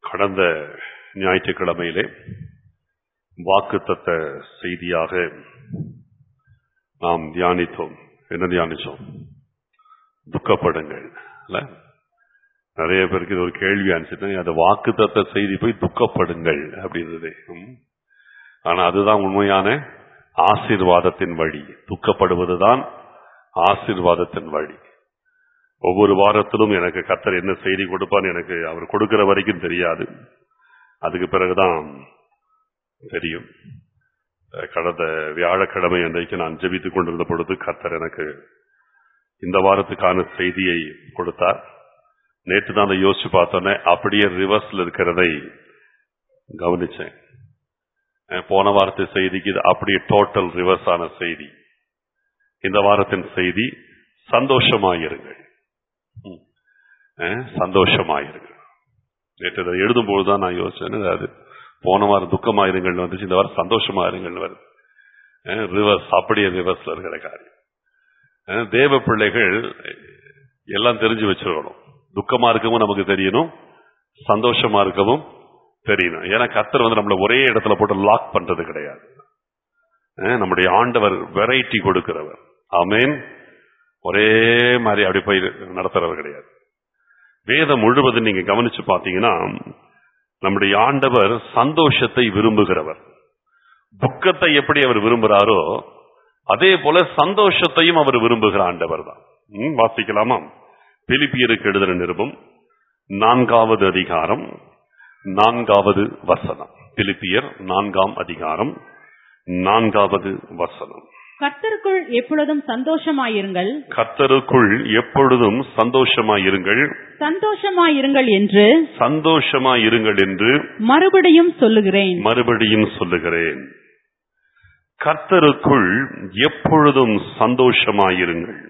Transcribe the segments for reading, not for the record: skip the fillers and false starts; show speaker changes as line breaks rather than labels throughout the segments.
கடந்த ஞாயிற்றுக்கிழமையிலே வாக்குத்தத்த செய்தியாக நாம் தியானித்தோம். என்ன தியானிச்சோம்? துக்கப்படுங்கள். நிறைய பேருக்கு இது ஒரு கேள்வி அனுப்பிச்சு, அந்த வாக்குத்தத்த செய்தி போய் துக்கப்படுங்கள் அப்படின்றது. ஆனா அதுதான் உண்மையான ஆசீர்வாதத்தின் வழி. துக்கப்படுவதுதான் ஆசீர்வாதத்தின் வழி. ஒவ்வொரு வாரத்திலும் எனக்கு கர்த்தர் என்ன செய்தி கொடுப்பான்னு எனக்கு அவர் கொடுக்கிற வரைக்கும் தெரியாது. அதுக்கு பிறகுதான் தெரியும். கடந்த வியாழக்கிழமை அன்றைக்கு நான் ஜெபித்துக் கொண்டிருந்த பொழுது கர்த்தர் எனக்கு இந்த வாரத்துக்கான செய்தியை கொடுத்தார். நேற்று தான் அதை யோசிச்சு பார்த்தோன்னே அப்படியே ரிவர்ஸ்ல இருக்கிறதை கவனிச்சேன். போன வாரத்து செய்திக்கு இது அப்படியே டோட்டல் ரிவர்ஸ் ஆன செய்தி. இந்த வாரத்தின் செய்தி சந்தோஷமாயிருங்கள். சந்தோஷமாயிருங்கள். நேற்று அதை எழுதும்போதுதான் நான் யோசிச்சேன், அது போன வாரம் துக்கமாயிருங்கள் வந்துச்சு, இந்த வாரம் சந்தோஷமாயிருங்கள் வருது. ரிவர்ஸ், அப்படியே ரிவர்ஸ்ல இருக்கிற காரியம். தேவ பிள்ளைகள் எல்லாம் தெரிஞ்சு வச்சிருக்கணும். துக்கமா இருக்கவும் நமக்கு தெரியணும், சந்தோஷமா இருக்கவும் தெரியணும். ஏன்னா கர்த்தர் நம்மள ஒரே இடத்துல போட்டு லாக் பண்றது கிடையாது. நம்முடைய ஆண்டவர் வெரைட்டி கொடுக்கிறவர். ஆமென். ஒரே மாதிரி அப்படி போய் நடத்துறவர் கிடையாது. வேதம் முழுவதும் நீங்க கவனிச்சு பாத்தீங்கன்னா நம்முடைய ஆண்டவர் சந்தோஷத்தை விரும்புகிறவர். துக்கத்தை எப்படி அவர் விரும்புகிறாரோ அதே போல சந்தோஷத்தையும் அவர் விரும்புகிற ஆண்டவர் தான். வாசிக்கலாமா? பிலிப்பியருக்கு எழுதின நிருபம் 4வது அதிகாரம் 4வது வசனம். பிலிப்பியர் 4ஆம் அதிகாரம் 4வது வசனம்.
கர்த்தருக்குள் எப்பொழுதும் சந்தோஷமாயிருங்கள்.
கர்த்தருக்குள் எப்பொழுதும் சந்தோஷமாயிருங்கள்.
சந்தோஷமாயிருங்கள் என்று
சந்தோஷமாயிருங்கள் என்று
மறுபடியும் சொல்லுகிறேன்.
மறுபடியும் சொல்லுகிறேன். கர்த்தருக்குள் எப்பொழுதும் சந்தோஷமாயிருங்கள்.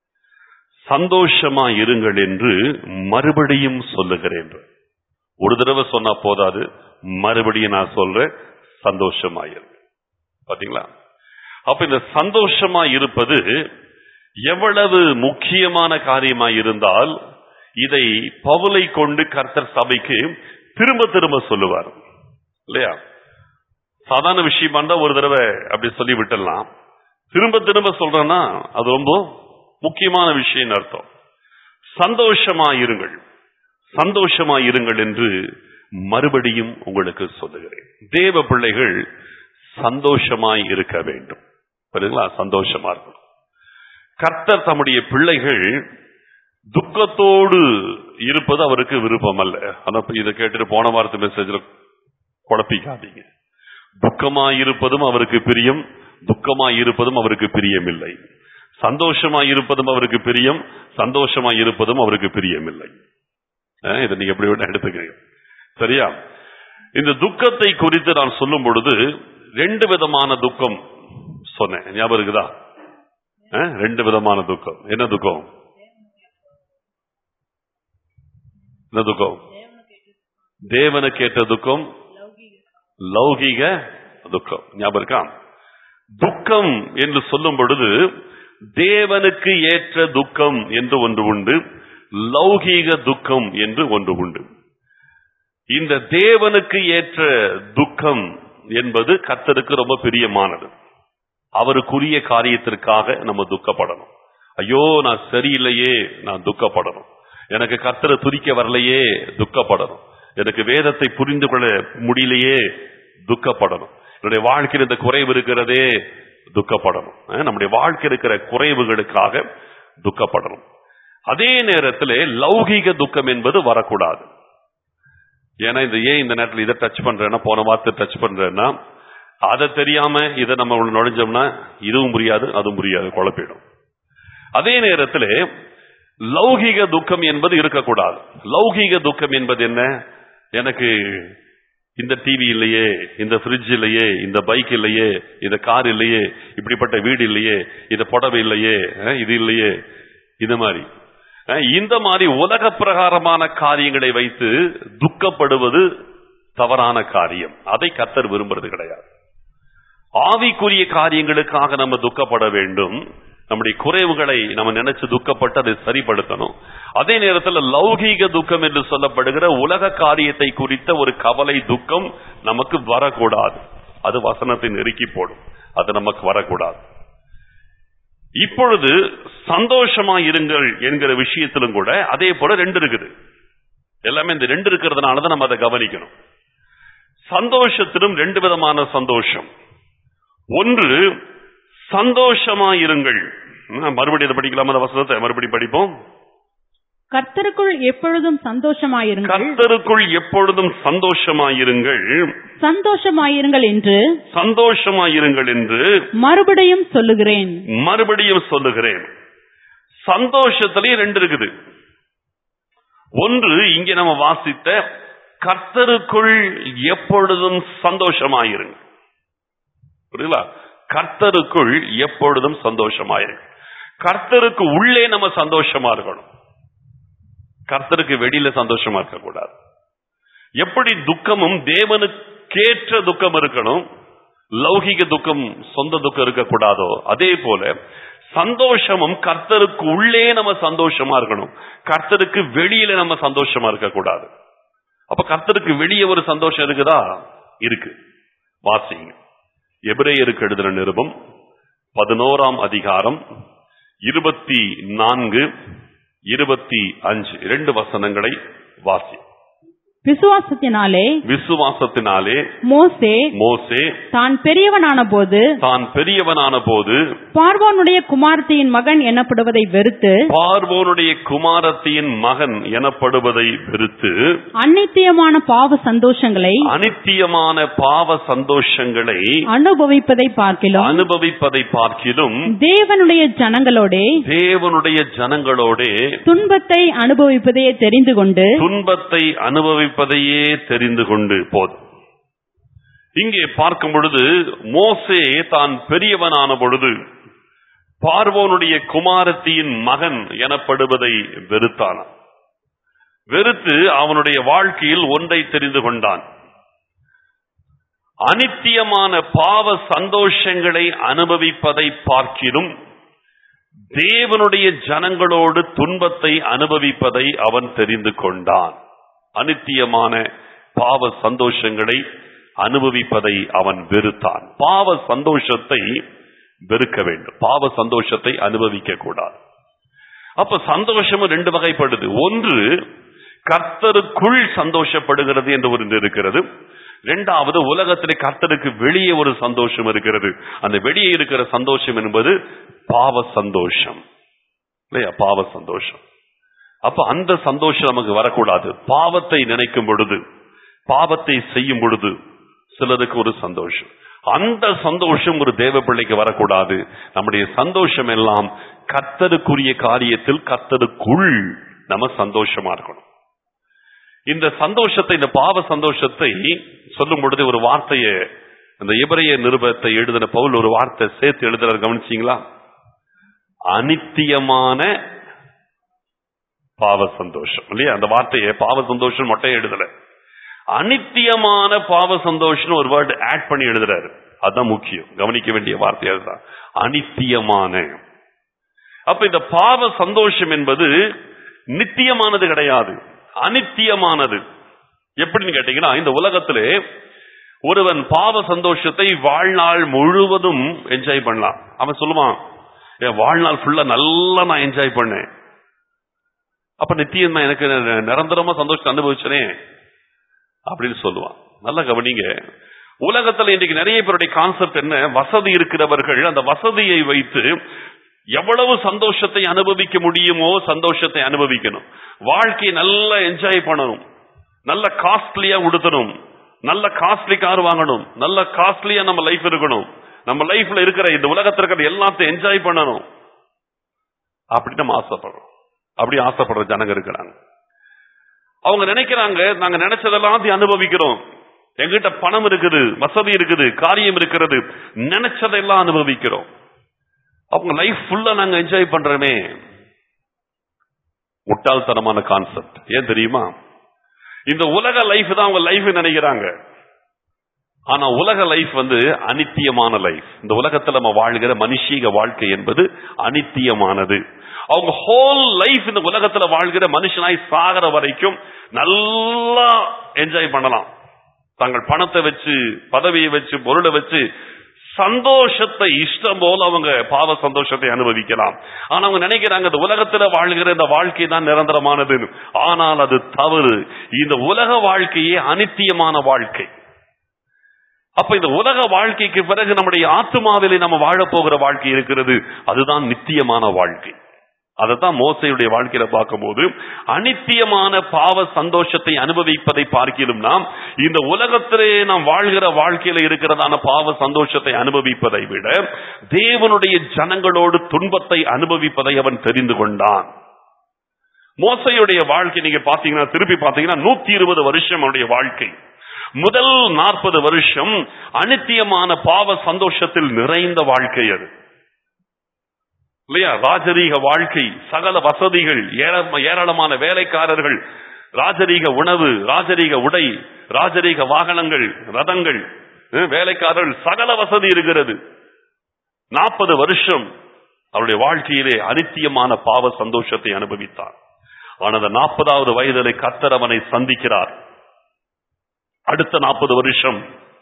சந்தோஷமாயிருங்கள் என்று மறுபடியும் சொல்லுகிறேன். ஒரு தடவை சொன்னா போதாது, மறுபடியும் நான் சொல்றேன், சந்தோஷமாயிருங்கள். பாத்தீங்களா? அப்ப இந்த சந்தோஷமா இருப்பது எவ்வளவு முக்கியமான காரியமாய் இருந்தால் இதை பவுலை கொண்டு கர்த்தர் சபைக்கு திரும்ப திரும்ப சொல்லுவார் இல்லையா? சாதாரண விஷயமா இருந்தா ஒரு தடவை அப்படி சொல்லி விட்டுடலாம். திரும்ப திரும்ப சொல்றேன்னா அது ரொம்ப முக்கியமான விஷயம் அர்த்தம். சந்தோஷமாயிருங்கள், சந்தோஷமாயிருங்கள் என்று மறுபடியும் உங்களுக்கு சொல்லுகிறேன். தேவ பிள்ளைகள் சந்தோஷமாய் இருக்க வேண்டும். சந்தோஷமா இருக்கணும். கர்த்தர் தம்முடைய பிள்ளைகள் துக்கத்தோடு இருப்பது அவருக்கு விருப்பம் அல்ல. ஆனா இதை கேட்டுட்டு போன வாரத்து மெசேஜ்ல குழப்பிக்காதீங்க. துக்கமாயிருப்பதும் அவருக்கு பிரியம், துக்கமாயிருப்பதும் அவருக்கு பிரியம் இல்லை. சந்தோஷமாயிருப்பதும் அவருக்கு பிரியம், சந்தோஷமாயிருப்பதும் அவருக்கு பிரியம் இல்லை. இதை நீங்க எப்படி வேணா எடுத்துக்கிறீங்க, சரியா? இந்த துக்கத்தை குறித்து நான் சொல்லும் பொழுது 2 விதமான துக்கம் சொன்னேன். ஞாபகம் இருக்குதா? 2 விதமான துக்கம். என்ன துக்கம்? என்ன துக்கம்? தேவனுக்கு ஏற்ற துக்கம், லௌகீக துக்கம். ஞாபகம் இருக்கா? துக்கம் என்று சொல்லும் பொழுது தேவனுக்கு ஏற்ற துக்கம் என்று ஒன்று உண்டு, லௌகீக துக்கம் என்று ஒன்று உண்டு. இந்த தேவனுக்கு ஏற்ற துக்கம் என்பது கர்த்தருக்கு ரொம்ப பிரியமானது. அவருக்குரிய காரியத்திற்காக நம்ம துக்கப்படணும். ஐயோ நான் சரியில்லையே, நான் துக்கப்படணும். எனக்கு கர்த்தரை துதிக்க வரலையே, துக்கப்படணும். எனக்கு வேதத்தை புரிந்து கொள்ள முடியலையே, துக்கப்படணும். என்னுடைய வாழ்க்கையில் இந்த குறைவு இருக்கிறதே, துக்கப்படணும். நம்முடைய வாழ்க்கை இருக்கிற குறைவுகளுக்காக துக்கப்படணும். அதே நேரத்தில் லௌகீக துக்கம் என்பது வரக்கூடாது. ஏன்னா இந்த நேரத்தில் இதை டச் பண்றேன்னா, போன வார்த்தை டச் பண்றேன்னா, அதை தெரியாம இதை நம்ம நுழைஞ்சோம்னா இதுவும் புரியாது, அதுவும் புரியாது, குழப்பிடும். அதே நேரத்தில் லௌகீக துக்கம் என்பது இருக்கக்கூடாது. லௌகீக துக்கம் என்பது என்ன? எனக்கு இந்த டிவி இல்லையே, இந்த ஃப்ரிட்ஜ் இல்லையே, இந்த பைக் இல்லையே, இந்த கார் இல்லையே, இப்படிப்பட்ட வீடு இல்லையே, இந்த புடவை இல்லையே, இது இல்லையே, இது மாதிரி இந்த மாதிரி உலக பிரகாரமான காரியங்களை வைத்து துக்கப்படுவது தவறான காரியம். அதை கர்த்தர் விரும்புறது கிடையாது. ஆவிக்குரிய காரியங்களுக்காக நம்ம துக்கப்பட வேண்டும். நம்முடைய குறைவுகளை நம்ம நினைச்சு துக்கப்பட்டு அதை சரிப்படுத்தணும். அதே நேரத்தில் லௌகீக துக்கம் என்று சொல்லப்படுகிற உலக காரியத்தை குறித்த ஒரு கவலை துக்கம் நமக்கு வரக்கூடாது. அது வசனத்தை நெருக்கி போடும். அது நமக்கு வரக்கூடாது. இப்பொழுது சந்தோஷமா இருங்கள் என்கிற விஷயத்திலும் கூட அதே போல ரெண்டு இருக்குது. எல்லாமே இந்த ரெண்டு இருக்கிறதுனாலதான் நம்ம அதை கவனிக்கணும். சந்தோஷத்திலும் ரெண்டு விதமான சந்தோஷம். ஒன்று சந்தோஷமா இருங்கள். மறுபடியும் இதை படிக்கலாம். அந்த வசனத்தை மறுபடியும் படிப்போம்.
கர்த்தருக்குள் எப்பொழுதும் சந்தோஷமாயிருங்கள்.
கர்த்தருக்குள் எப்பொழுதும் சந்தோஷமாயிருங்கள்.
சந்தோஷமாயிருங்கள் என்று
சந்தோஷமாயிருங்கள் என்று
மறுபடியும் சொல்லுகிறேன்.
மறுபடியும் சொல்லுகிறேன். சந்தோஷத்திலேயே ரெண்டு இருக்குது. ஒன்று இங்கே நம்ம வாசித்த கர்த்தருக்குள் எப்பொழுதும் சந்தோஷமாயிருங்கள். புரியுதா? கர்த்தருக்குள் எப்பொழுதும் சந்தோஷமாயிருங்கள். கர்த்தருக்கு உள்ளே நம்ம சந்தோஷமா இருக்கணும். கர்த்தருக்கு வெளியில சந்தோஷமா இருக்க கூடாது. எப்படி துக்கமும் தேவனுக்கேற்ற துக்கம் இருக்கணும், லௌகிக துக்கம் சொந்த துக்கம் இருக்கக்கூடாதோ அதே போல சந்தோஷமும் கர்த்தருக்கு உள்ளே நம்ம சந்தோஷமா இருக்கணும். கர்த்தருக்கு வெளியில நம்ம சந்தோஷமா இருக்க கூடாது. அப்ப கர்த்தருக்கு வெளியே ஒரு சந்தோஷம் இருக்குதா? இருக்கு. வாசிங்க. எபிரேயருக்கு எழுதின நிருபம் 11ஆம் அதிகாரம் 24, 25 இரண்டு வசனங்களை வாசி.
விசுவாசத்தினாலே மோசே தான் பெரியவனான போது பார்வோனுடைய குமாரத்தியின் மகன் எனப்படுவதை வெறுத்து அநித்தியமான பாவ சந்தோஷங்களை அனுபவிப்பதை பார்க்கிலும் தேவனுடைய ஜனங்களோடே துன்பத்தை அனுபவிப்பதையே தெரிந்து கொண்டு
போதும். இங்கே பார்க்கும் பொழுது மோசே தான் பெரியவனான பொழுது பார்வோனுடைய குமாரத்தியின் மகன் எனப்படுவதை வெறுத்தான். வெறுத்து அவனுடைய வாழ்க்கையில் ஒன்றை தெரிந்து கொண்டான். அநித்தியமான பாவ சந்தோஷங்களை அனுபவிப்பதை பார்க்கிலும் தேவனுடைய ஜனங்களோடு துன்பத்தை அனுபவிப்பதை அவன் தெரிந்து கொண்டான். அநித்தியமான பாவ சந்தோஷங்களை அனுபவிப்பதை அவன் வெறுத்தான். பாவ சந்தோஷத்தை வெறுக்க வேண்டும். பாவ சந்தோஷத்தை அனுபவிக்க கூடாது. அப்ப சந்தோஷமும் ரெண்டு வகைப்படுது. ஒன்று கர்த்தருக்குள் சந்தோஷப்படுகிறது என்று ஒரு இருக்கிறது. இரண்டாவது உலகத்திலே கர்த்தருக்கு வெளியே ஒரு சந்தோஷம் இருக்கிறது. அந்த வெளியே இருக்கிற சந்தோஷம் என்பது பாவ சந்தோஷம் இல்லையா? பாவ சந்தோஷம். அப்ப அந்த சந்தோஷம் நமக்கு வரக்கூடாது. பாவத்தை நினைக்கும் பொழுது, பாவத்தை செய்யும் பொழுது சிலருக்கு ஒரு சந்தோஷம், அந்த சந்தோஷம் ஒரு தேவ பிள்ளைக்கு வரக்கூடாது. நம்முடைய சந்தோஷம் எல்லாம் கர்த்தருக்குரிய காரியத்தில் கர்த்தருக்குள் நம்ம சந்தோஷமா இருக்கணும். இந்த சந்தோஷத்தை, இந்த பாவ சந்தோஷத்தை சொல்லும் பொழுது ஒரு வார்த்தையை, அந்த எபிரேய நிருபத்தை எழுதின பவுல் ஒரு வார்த்தை சேர்த்து எழுதுறாரு. கவனிச்சீங்களா? அநித்தியமான பாவ சந்தோஷம் இல்லையா? அந்த வார்த்தையை பாவ சந்தோஷம் மட்டும் எழுதல, அநித்தியமான பாவ சந்தோஷம் ஒரு வேர்டு ஆட் பண்ணி எழுதுறாரு. அதுதான் முக்கியம், கவனிக்க வேண்டிய வார்த்தை அதுதான், அநித்தியமான. அப்ப இந்த பாவ சந்தோஷம் என்பது நித்தியமானது கிடையாது, அநித்தியமானது. எப்படின்னு கேட்டீங்கன்னா, இந்த உலகத்திலே ஒருவன் பாவ சந்தோஷத்தை வாழ்நாள் முழுவதும் என்ஜாய் பண்ணலாம். அவன் சொல்லுவான், என் வாழ்நாள் ஃபுல்லா நல்லா நான் என்ஜாய் பண்ணேன், அப்ப நித்தியம் எனக்கு நிரந்தரமா சந்தோஷத்தை அனுபவிச்சனே அப்படின்னு சொல்லுவான். நல்லா கவனிங்க. உலகத்துல இன்றைக்கு நிறைய பேருடைய கான்செப்ட் என்ன? வசதி இருக்கிறவர்கள் அந்த வசதியை வைத்து எவ்வளவு சந்தோஷத்தை அனுபவிக்க முடியுமோ சந்தோஷத்தை அனுபவிக்கணும். வாழ்க்கையை நல்லா என்ஜாய் பண்ணணும், நல்ல காஸ்ட்லியா உடுத்தணும், நல்ல காஸ்ட்லி கார் வாங்கணும், நல்ல காஸ்ட்லியா நம்ம லைஃப் இருக்கணும், நம்ம லைஃப்ல இருக்கிற இந்த உலகத்துல இருக்கிற எல்லாத்தையும் என்ஜாய் பண்ணணும் அப்படின்னு நம்ம ஆசைப்படுறோம். அப்படி ஆசைப்படுற ஜனங்க இருக்கிறாங்க. அவங்க நினைக்கிறாங்க, நாங்க நினைச்சதெல்லாம் அனுபவிக்கிறோம், எங்கிட்ட பணம் இருக்குது, வசதி இருக்குது, காரியம் இருக்கிறது, நினைச்சதெல்லாம் அனுபவிக்கிறோம், அவங்க லைஃப் ஃபுல்லா நாங்க என்ஜாய் பண்றோமே. முட்டாள்தனமான கான்செப்ட். ஏன் தெரியுமா? இந்த உலக லைஃப் தான் அவங்க லைஃப் நினைக்கிறாங்க. ஆனா உலக லைஃப் அனித்தியமான லைஃப். இந்த உலகத்துல நம்ம வாழ்கிற மனுஷீக வாழ்க்கை என்பது அனித்தியமானது. அவங்க ஹோல் லைஃப் இந்த உலகத்துல வாழ்கிற மனுஷனாய் சாகிற வரைக்கும் நல்லா என்ஜாய் பண்ணலாம். தங்கள் பணத்தை வச்சு, பதவியை வச்சு, பொருளை வச்சு சந்தோஷத்தை இஷ்டம் போல அவங்க பாவ சந்தோஷத்தை அனுபவிக்கலாம். ஆனா அவங்க நினைக்கிறாங்க இந்த உலகத்துல வாழ்கிற இந்த வாழ்க்கை தான் நிரந்தரமானது. ஆனால் அது தவறு. இந்த உலக வாழ்க்கையே அனித்தியமான வாழ்க்கை. அப்ப இந்த உலக வாழ்க்கைக்கு பிறகு நம்முடைய ஆத்மாவிலே நம்ம வாழப்போகிற வாழ்க்கை இருக்கிறது, அதுதான் நித்தியமான வாழ்க்கை. அதைத்தான் மோசேயுடைய வாழ்க்கையில பார்க்கும்போது அனித்தியமான பாவ சந்தோஷத்தை அனுபவிப்பதை பார்க்கிறோம். நாம் இந்த உலகத்திலே நாம் வாழ்கிற வாழ்க்கையில இருக்கிறதான பாவ சந்தோஷத்தை அனுபவிப்பதை விட தேவனுடைய ஜனங்களோடு துன்பத்தை அனுபவிப்பதை அவன் தெரிந்து கொண்டான். மோசேயுடைய வாழ்க்கை நீங்க பாத்தீங்கன்னா, திருப்பி பாத்தீங்கன்னா 120 வருஷம் அவனுடைய வாழ்க்கை. முதல் 40 வருஷம் அனித்தியமான பாவ சந்தோஷத்தில் நிறைந்த வாழ்க்கை அது இல்லையா? ராஜரீக வாழ்க்கை, சகல வசதிகள், ஏராளமான வேலைக்காரர்கள், ராஜரீக உணவு, ராஜரீக உடை, ராஜரீக வாகனங்கள், ரதங்கள், வேலைக்காரர்கள், சகல வசதி இருக்கிறது. 40 வருஷம் அவருடைய வாழ்க்கையிலே அனித்தியமான பாவ சந்தோஷத்தை அனுபவித்தார். ஆனால் 40வது வயதிலே கர்த்தர் அவனை சந்திக்கிறார். அடுத்த 40 வருஷம்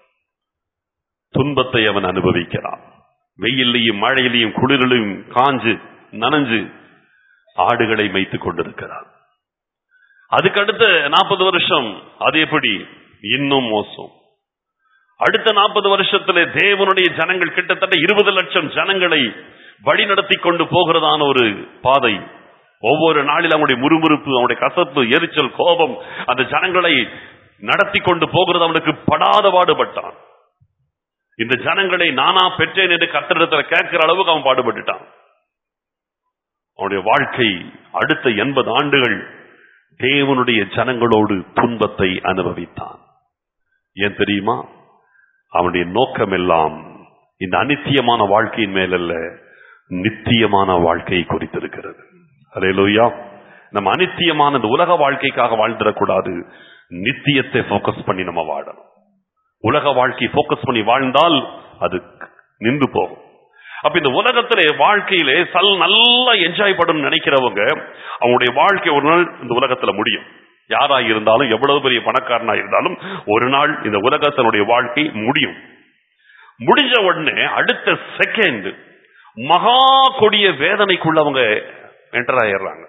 துன்பத்தை அவன் அனுபவிக்கிறான். வெயிலையும் மழையிலையும் குளிரிலையும் காஞ்சு நனைஞ்சு ஆடுகளை மேய்த்துக் கொண்டிருக்கிறார். அதுக்கடுத்த 40 வருஷம் அது எப்படி? இன்னும் மோசம். அடுத்த 40 வருஷத்திலே தேவனுடைய ஜனங்கள் கிட்டத்தட்ட 20 லட்சம் ஜனங்களை வழி நடத்தி கொண்டு போகிறதான ஒரு பாதை. ஒவ்வொரு நாளில் அவனுடைய முறுமுறுப்பு, அவனுடைய கசப்பு, எரிச்சல், கோபம், அந்த ஜனங்களை நடத்தி கொண்டு போகிறது அவனுக்கு படாத பாடுபட்டான். இந்த ஜனங்களை நானா பெற்றேன் என்று கர்த்தரிடத்தில் கேட்கிற அளவுக்கு அவன் பாடுபட்டுட்டான். அவனுடைய வாழ்க்கை அடுத்த 80 ஆண்டுகள் தேவனுடைய ஜனங்களோடு துன்பத்தை அனுபவித்தான். ஏன் தெரியுமா? அவனுடைய நோக்கம் எல்லாம் இந்த அனித்தியமான வாழ்க்கையின் மேலல்ல, நித்தியமான வாழ்க்கையை குறித்திருக்கிறது. அல்லேலூயா. நம்ம அனித்தியமான இந்த உலக வாழ்க்கைக்காக வாழ்ந்துடக்கூடாது. நித்தியத்தை போக்கஸ் பண்ணி நம்ம வாழணும். உலக வாழ்க்கை போக்கஸ் பண்ணி வாழ்ந்தால் அது நின்று போகும். அப்ப இந்த உலகத்திலே வாழ்க்கையிலே நல்லா என்ஜாய் பண்ணணும்னு நினைக்கிறவங்க அவங்களுடைய வாழ்க்கை ஒரு நாள் இந்த உலகத்துல முடியும். யாராக இருந்தாலும், எவ்வளவு பெரிய பணக்காரனா இருந்தாலும் ஒரு நாள் இந்த உலகத்தினுடைய வாழ்க்கை முடியும். முடிஞ்ச உடனே அடுத்த செகண்ட் மகா கொடிய வேதனைக்குள்ள அவங்க என்டர் ஆயிடுறாங்க.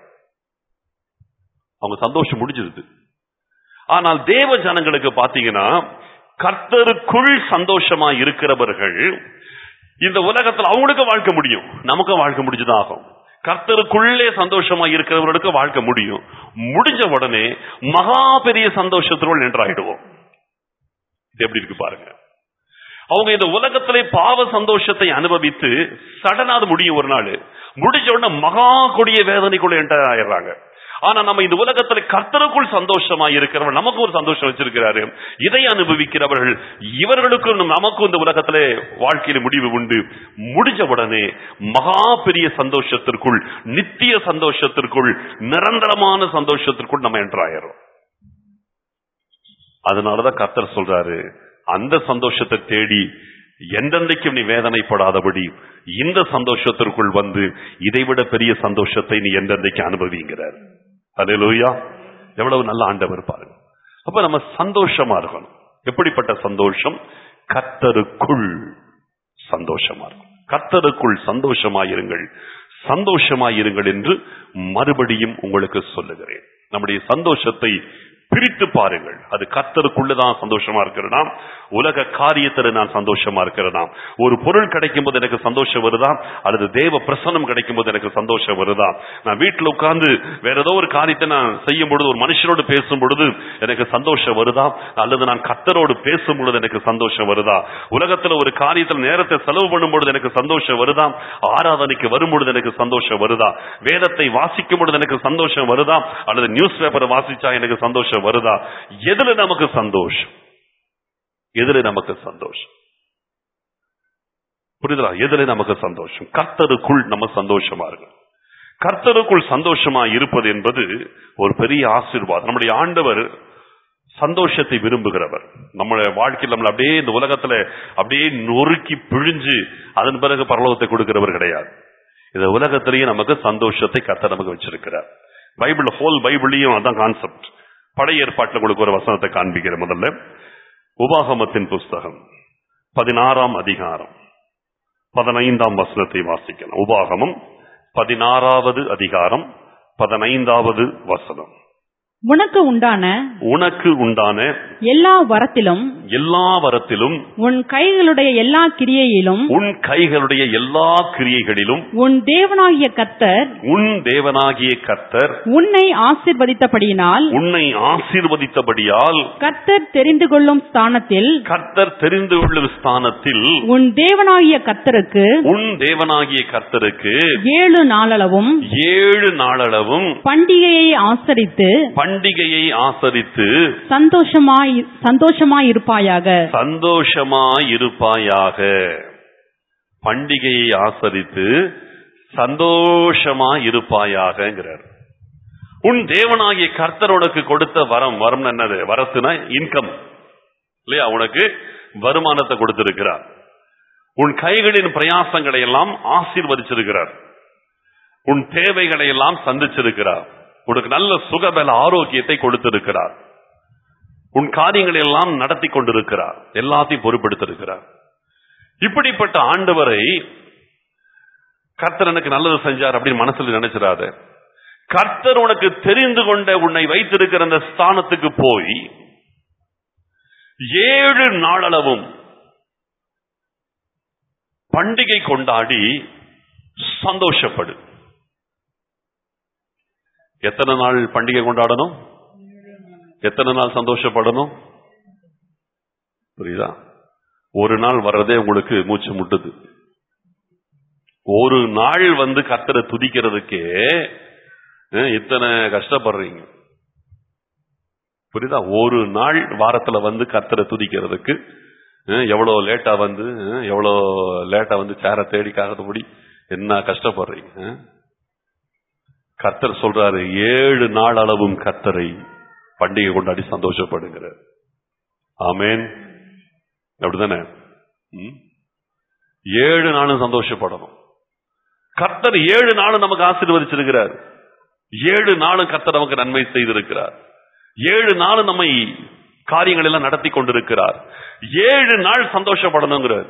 அவங்க சந்தோஷம் முடிஞ்சிருது. ஆனால் தேவ ஜனங்களுக்கு பாத்தீங்கன்னா, கர்த்தருக்குள் சந்தோஷமா இருக்கிறவர்கள் இந்த உலகத்தில் அவங்களுக்கு வாழ்க்கை முடியும், நமக்கு வாழ்க்கை முடிஞ்சுதான் ஆகும். கர்த்தருக்குள்ளே சந்தோஷமா இருக்கிறவர்களுக்கு வாழ்க்கை முடியும். முடிஞ்ச உடனே மகா பெரிய சந்தோஷத்திற்குள் நின்றாயிடுவோம். இது எப்படி இருக்கு பாருங்க. அவங்க இந்த உலகத்திலே பாவ சந்தோஷத்தை அனுபவித்து சடனா அது முடியும். ஒரு நாள் முடிஞ்ச உடனே மகா கொடிய வேதனைக்குள்ள என்டர் ஆயிடுறாங்க. ஆனா நம்ம இந்த உலகத்துல கர்த்தருக்குள் சந்தோஷமா இருக்கிறவர்கள், நமக்கு ஒரு சந்தோஷம் வச்சிருக்கிறாரு, இதை அனுபவிக்கிறவர்கள், இவர்களுக்கும் நமக்கும் இந்த உலகத்திலே வாழ்க்கையில முடிவு உண்டு. முடிஞ்ச உடனே மகா பெரிய சந்தோஷத்திற்குள், நித்திய சந்தோஷத்திற்குள், நிரந்தரமான சந்தோஷத்திற்குள் நம்ம என்ட்ராயிரோம். அதனாலதான் கர்த்தர் சொல்றாரு, அந்த சந்தோஷத்தை தேடி எந்தெந்தைக்கும் நீ வேதனைப்படாதபடி இந்த சந்தோஷத்திற்குள் வந்து இதைவிட பெரிய சந்தோஷத்தை நீ எந்தெந்தைக்கு அனுபவிங்கிறார். அல்லேலூயா. எவ்வளவு நல்ல ஆண்டவர் பாருங்க. அப்ப நம்ம சந்தோஷமா இருக்கணும். எப்படிப்பட்ட சந்தோஷம்? கர்த்தருக்குள் சந்தோஷமா இருக்கும். கர்த்தருக்குள் சந்தோஷமாயிருங்கள், சந்தோஷமாயிருங்கள் என்று மறுபடியும் உங்களுக்கு சொல்லுகிறேன். நம்முடைய சந்தோஷத்தை பிரித்து பாருங்கள். அது கர்த்தருக்குள்ளதான் சந்தோஷமா இருக்கிறதா, உலக காரியத்துல நான் சந்தோஷமா இருக்கிறதா, ஒரு பொருள் கிடைக்கும் போது எனக்கு சந்தோஷம் வருதா, அல்லது தேவ பிரசன்னம் கிடைக்கும் போது எனக்கு சந்தோஷம் வருதா, நான் வீட்டில் உட்கார்ந்து வேற ஏதோ ஒரு காரியத்தை நான் செய்யும் பொழுது, ஒரு மனுஷனோடு பேசும் பொழுது எனக்கு சந்தோஷம் வருதா, அல்லது நான் கர்த்தரோடு பேசும் பொழுது எனக்கு சந்தோஷம் வருதா, உலகத்துல ஒரு காரியத்தில் நேரத்தை செலவு பண்ணும் பொழுது எனக்கு சந்தோஷம் வருதா, ஆராதனைக்கு வரும் பொழுது எனக்கு சந்தோஷம் வருதா, வேதத்தை வாசிக்கும் பொழுது எனக்கு சந்தோஷம் வருதா, அல்லது நியூஸ் பேப்பரை வாசிச்சா எனக்கு சந்தோஷம் வருதா? எதுல நமக்கு சந்தோஷம்? எதுல நமக்கு சந்தோஷம்? புரியுதா? எதுல நமக்கு சந்தோஷம்? கர்த்தருக்குள் நம்ம சந்தோஷமா இருக்கு. கர்த்தருக்குள் சந்தோஷமா இருப்பது என்பது ஒரு பெரிய ஆசீர்வாதம். நம்முடைய ஆண்டவர் சந்தோஷத்தை விரும்புகிறவர். நம்மள வாழ்க்கையில் நம்மள அப்படியே இந்த உலகத்துல அப்படியே நொறுக்கி பிழிஞ்சு அதன் பிறகு பரலோகத்தை கொடுக்கிறவர் கிடையாது. இந்த உலகத்திலேயே நமக்கு சந்தோஷத்தை கர்த்தர் நமக்கு வச்சிருக்கிறார். பைபிள் ஹோல் பைபிளையும் அதான் கான்செப்ட். பழைய ஏற்பாட்டில் உங்களுக்கு ஒரு வசனத்தை காண்பிக்கிற முதல்ல உபாகமத்தின் புஸ்தகம் 16ஆம் அதிகாரம் 15ஆம் வசனத்தை வாசிக்கலாம். உபாகமம் 16வது அதிகாரம் 15வது வசனம்.
உனக்கு உண்டான எல்லா வரத்திலும் உன் கைகளுடைய எல்லா கிரியைகளிலும் உன் தேவனாகிய கர்த்தர் உன்னை ஆசீர்வதித்தபடியால் கர்த்தர் தெரிந்து கொள்ளும் ஸ்தானத்தில் உன் தேவனாகிய கர்த்தருக்கு 7 நாளளவும் பண்டிகையை ஆசரித்து சந்தோஷமாயிருப்பாயாக.
பண்டிகையை ஆசரித்து சந்தோஷமாயிருப்பாயாகிறார். உன் தேவனாகிய கர்த்தர் உனக்கு கொடுத்த வரம் என்னது? வரத்துனா இன்கம் இல்லையா? உனக்கு வருமானத்தை கொடுத்திருக்கிறார். உன் கைகளின் பிரயாசங்களை எல்லாம் ஆசீர்வதிச்சிருக்கிறார். உன் தேவைகளை எல்லாம் சந்திச்சிருக்கிறார். உனக்கு நல்ல சுகபல ஆரோக்கியத்தை கொடுத்திருக்கிறார். உன் காரியங்களை எல்லாம் நடத்தி கொண்டிருக்கிறார். எல்லாத்தையும் பொறுப்பெடுத்திருக்கிறார். இப்படிப்பட்ட ஆண்டவரை கர்த்தர் எனக்கு நல்லது செஞ்சார் அப்படின்னு மனசுல நினைச்சிடாத. கர்த்தர் உனக்கு தெரிந்து கொண்ட உன்னை வைத்திருக்கிற அந்த ஸ்தானத்துக்கு போய் 7 நாளளவும் பண்டிகை கொண்டாடி சந்தோஷப்படு. எத்தனை நாள் பண்டிகை கொண்டாடணும்? எத்தனை நாள் சந்தோஷப்படணும்? புரியுதா? ஒரு நாள் வர்றதே உங்களுக்கு மூச்சு முட்டுது. ஒரு நாள் கர்த்தரை துதிக்கிறதுக்கே இத்தனை கஷ்டப்படுறீங்க. புரியுதா? ஒரு நாள் வாரத்துல கர்த்தரை துதிக்கிறதுக்கு எவ்வளவு லேட்டா சேர தேடி காகத்தபடி என்ன கஷ்டப்படுறீங்க. கர்த்தர் சொல்றாரு 7 நாள் அளவும் கர்த்தரை பண்டிகை கொண்டாடி சந்தோஷப்படுங்கிற. ஆமேன். அப்படித்தானே? 7 நாளும் சந்தோஷப்படணும். கர்த்தர் 7 நாளும் நமக்கு ஆசீர்வதிச்சிருக்கிறார். 7 நாளும் கர்த்தர் நமக்கு நன்மை செய்திருக்கிறார். 7 நாளும் நம்மை காரியங்கள் எல்லாம் நடத்தி கொண்டிருக்கிறார். 7 நாள் சந்தோஷப்படணுங்கிறார்.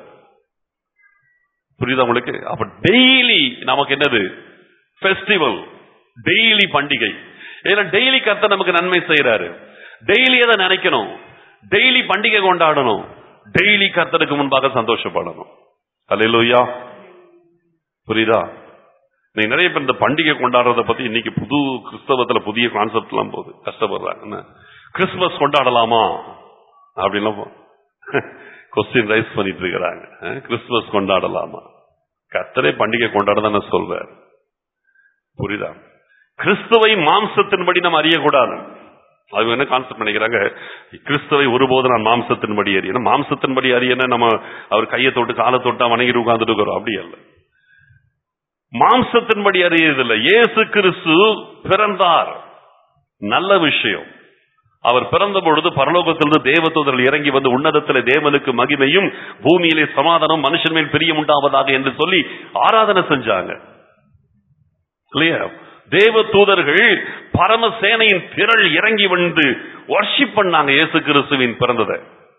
புரியுதா உங்களுக்கு? அப்ப டெய்லி நமக்கு என்னது? ஃபெஸ்டிவல், டெய்லி பண்டிகை. ஏன்னா டெய்லி கர்த்தர் நமக்கு நன்மை செய்யறாரு. டெய்லி அதை நினைக்கணும், டெய்லி பண்டிகை கொண்டாடணும், டெய்லி கர்த்தருக்கு முன்பாக சந்தோஷப்படணும். அல்லேலூயா. புரியுதா? நீ நிறைய பேர் இந்த பண்டிகை கொண்டாடுறத பத்தி இன்னைக்கு புது கிறிஸ்தவத்துல புதிய கான்செப்ட் எல்லாம் போகுது, கஷ்டப்படுறாங்க. கிறிஸ்துமஸ் கொண்டாடலாமா அப்படின்லாம் கொஸ்டின் ரைஸ் பண்ணிட்டு இருக்கிறாங்க. கிறிஸ்துமஸ் கொண்டாடலாமா? கர்த்தரே பண்டிகை கொண்டாடதான் சொல்றார். புரியுதா? கிறிஸ்துவை மாம்சத்தின்படி நம்ம அறியக்கூடாது. அது என்ன கான்செப்ட் நினைக்கிறாங்க? கிறிஸ்துவை ஒருபோது நான் மாம்சத்தின்படி அறிய. மாம்சத்தின்படி அறியன நம்ம அவர் கையை தொட்டு காலை தொட்டா வணங்கி உட்கார்ந்துட்டு இருக்கிறோம். அப்படி அல்ல. மாம்சத்தின்படி அறியதில்லை. இயேசு கிறிஸ்து பிறந்தார், நல்ல விஷயம். அவர் பிறந்த பொழுது பரலோகத்திலிருந்து தேவதூதர்கள் இறங்கி வந்து உன்னதத்திலே தேவனுக்கு மகிமையும் பூமியிலே சமாதானம் மனுஷன் மேல் பிரியம் உண்டாவதாக என்று சொல்லி ஆராதனை செஞ்சாங்க இல்லையா? தேவ தூதர்கள் பரமசேனையின் திரள் இறங்கி வந்து வர்ஷிப் பண்ணாங்க இயேசு கிறிஸ்துவின் பிறந்ததை.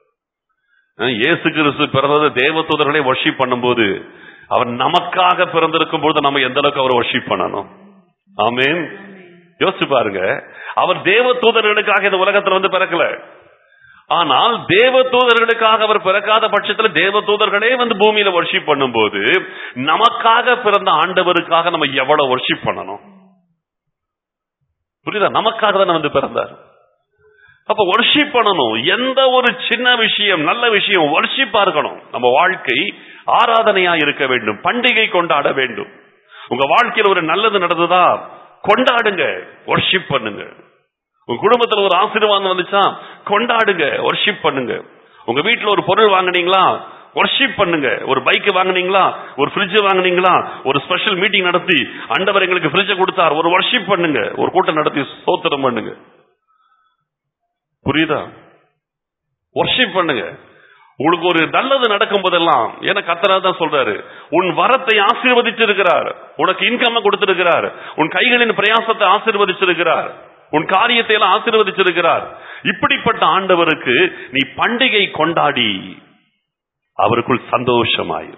இயேசு கிறிஸ்து பிறந்ததை தேவ தூதர்களை வர்ஷிப் பண்ணும்போது அவர் நமக்காக பிறந்திருக்கும் போது நம்ம எந்த அளவுக்கு அவர் வர்ஷிப் பண்ணணும்? ஆமென். யோசிச்சு பாருங்க. அவர் தேவ தூதர்களுக்காக இந்த உலகத்துல பிறக்கல. ஆனால் தேவ தூதர்களுக்காக அவர் பிறக்காத பட்சத்தில் தேவ தூதர்களே பூமியில வர்ஷிப் பண்ணும் போது நமக்காக பிறந்த ஆண்டவருக்காக நம்ம எவ்வளவு வர்ஷிப் பண்ணணும்? புரியுதா? நமக்காக தான் பிறந்தார். அப்ப வர்ஷிப் பண்ணணும். எந்த ஒரு சின்ன விஷயம், நல்ல விஷயம் வர்ஷிப்பா இருக்கணும். நம்ம வாழ்க்கை ஆராதனையா இருக்க வேண்டும். பண்டிகை கொண்டாட வேண்டும். உங்க வாழ்க்கையில் ஒரு நல்லது நடந்ததா கொண்டாடுங்க, வர்ஷிப் பண்ணுங்க. உங்க குடும்பத்துல ஒரு ஆசீர்வாதம் வந்துச்சா கொண்டாடுங்க, வர்ஷிப் பண்ணுங்க. உங்க வீட்டுல ஒரு பொருள் வாங்குனீங்களா வர்ஷிப் பண்ணுங்க. ஒரு பைக் வாங்குனீங்களா, ஒரு ஃப்ரிட்ஜ் வாங்குனீங்களா, ஒரு ஸ்பெஷல் மீட்டிங் நடத்தி ஆண்டவர் எங்களுக்கு ஃப்ரிட்ஜ் கொடுத்தார், ஒரு வர்ஷிப் பண்ணுங்க. ஒரு கூட்டம் நடத்தி ஸ்தோத்திரம் பண்ணுங்க. புரியுதா? வொர்ஷிப் பண்ணுங்க. உங்களுக்கு ஒரு நல்லது நடக்கும் போதெல்லாம், ஏன்னா கர்த்தர் தான் சொல்றாரு, உன் வரத்தை ஆசீர்வதிச்சிருக்கிறார், உனக்கு இன்கம் கொடுத்திருக்கிறார், உன் கைகளின் பிரயாசத்தை ஆசீர்வதிச்சிருக்கிறார், உன் காரியத்தை எல்லாம் ஆசீர்வதிச்சிருக்கிறார். இப்படிப்பட்ட ஆண்டவருக்கு நீ பண்டிகை கொண்டாடி அவருக்குள் சந்தோஷமாயிரு.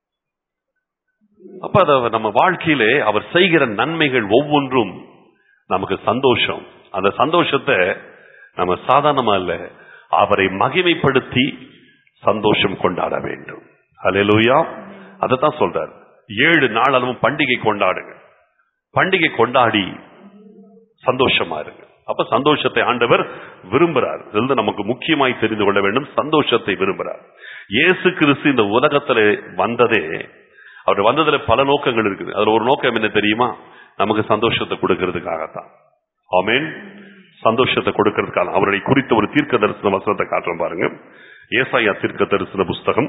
அப்ப அத நம்ம வாழ்க்கையிலே அவர் செய்கிற நன்மைகள் ஒவ்வொன்றும் நமக்கு சந்தோஷம். அந்த சந்தோஷத்தை நம்ம சாதாரணமா இல்ல, அவரை மகிமைப்படுத்தி சந்தோஷம் கொண்டாட வேண்டும். ஹல்லேலூயா. அதத்தான் சொல்றார், 7 நாளும் பண்டிகை கொண்டாடுங்க, பண்டிகை கொண்டாடி சந்தோஷமா இருங்க. அப்ப சந்தோஷத்தை ஆண்டவர் விரும்புறார். இது நமக்கு முக்கியமாய் தெரிந்து கொள்ள வேண்டும். சந்தோஷத்தை விரும்புறார். இயேசு கிறிஸ்து இந்த உலகத்துல வந்ததே, அவர் வந்ததுல பல நோக்கங்கள் இருக்குது. அதுல ஒரு நோக்கம் என்ன தெரியுமா? நமக்கு சந்தோஷத்தை கொடுக்கிறதுக்காகத்தான். ஆமென். சந்தோஷத்தை கொடுக்கிறதுக்காக அவரை குறித்த ஒரு தீர்க்க தரிசன வசனத்தை காட்டுறோம் பாருங்க. ஏசாயா தீர்க்க தரிசன புஸ்தகம்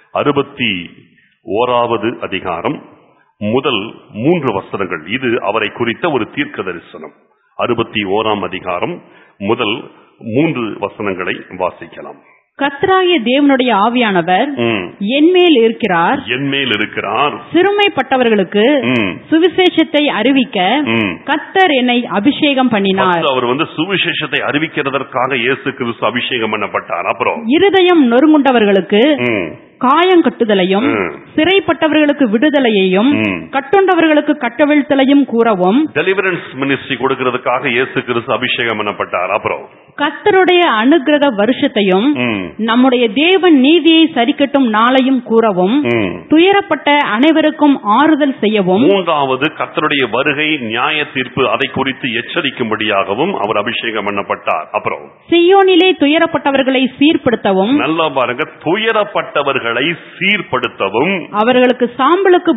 61வது அதிகாரம் முதல் 3 வசனங்கள். இது அவரை குறித்த ஒரு தீர்க்க தரிசனம். 61ஆம் அதிகாரம் முதல் 3 வசனங்களை வாசிக்கலாம்.
கர்த்தராகிய தேவனுடைய ஆவியானவர் என்மேல் இருக்கிறார்,
என்மேல் இருக்கிறார்.
சிறுமைப்பட்டவர்களுக்கு சுவிசேஷத்தை அறிவிக்க கர்த்தர் என்னை அபிஷேகம் பண்ணினார்.
அவர் சுவிசேஷத்தை அறிவிக்கிறதற்காக இயேசு கிறிஸ்து அபிஷேகம் பண்ணப்பட்டார். அப்புறம்
இருதயம் நொறுங்குண்டவர்களுக்கு காயம் கட்டுதலையும், சிறைப்பட்டவர்களுக்கு விடுதலையையும், கட்டுண்டவர்களுக்கு கட்டவிழ்த்தலையும் கூறவும்
டெலிவரன்ஸ் மினிஸ்ட்ரி கொடுக்கிறதுக்காக இயேசு கிறிஸ்து அபிஷேகம் பண்ணப்பட்டார். அப்புறம்
கர்த்தருடைய அனுக்கிரக வருஷத்தையும் நம்முடைய தேவன் நீதியை சரிக்கட்டும் நாளையும் கூறவும், துயரப்பட்ட அனைவருக்கும் ஆறுதல் செய்யவும்,
3வது கர்த்தருடைய வருகை நியாய தீர்ப்பு அதை குறித்து எச்சரிக்கும்படியாகவும் அவர் அபிஷேகம் பண்ணப்பட்டார். அப்புறம்
சீயோனிலே துயரப்பட்டவர்களை சீர்படுத்தவும்,
நல்லா பாருங்க, துயரப்பட்டவர்களை சீர்படுத்தவும்,
அவர்களுக்கு சாம்பலுக்கு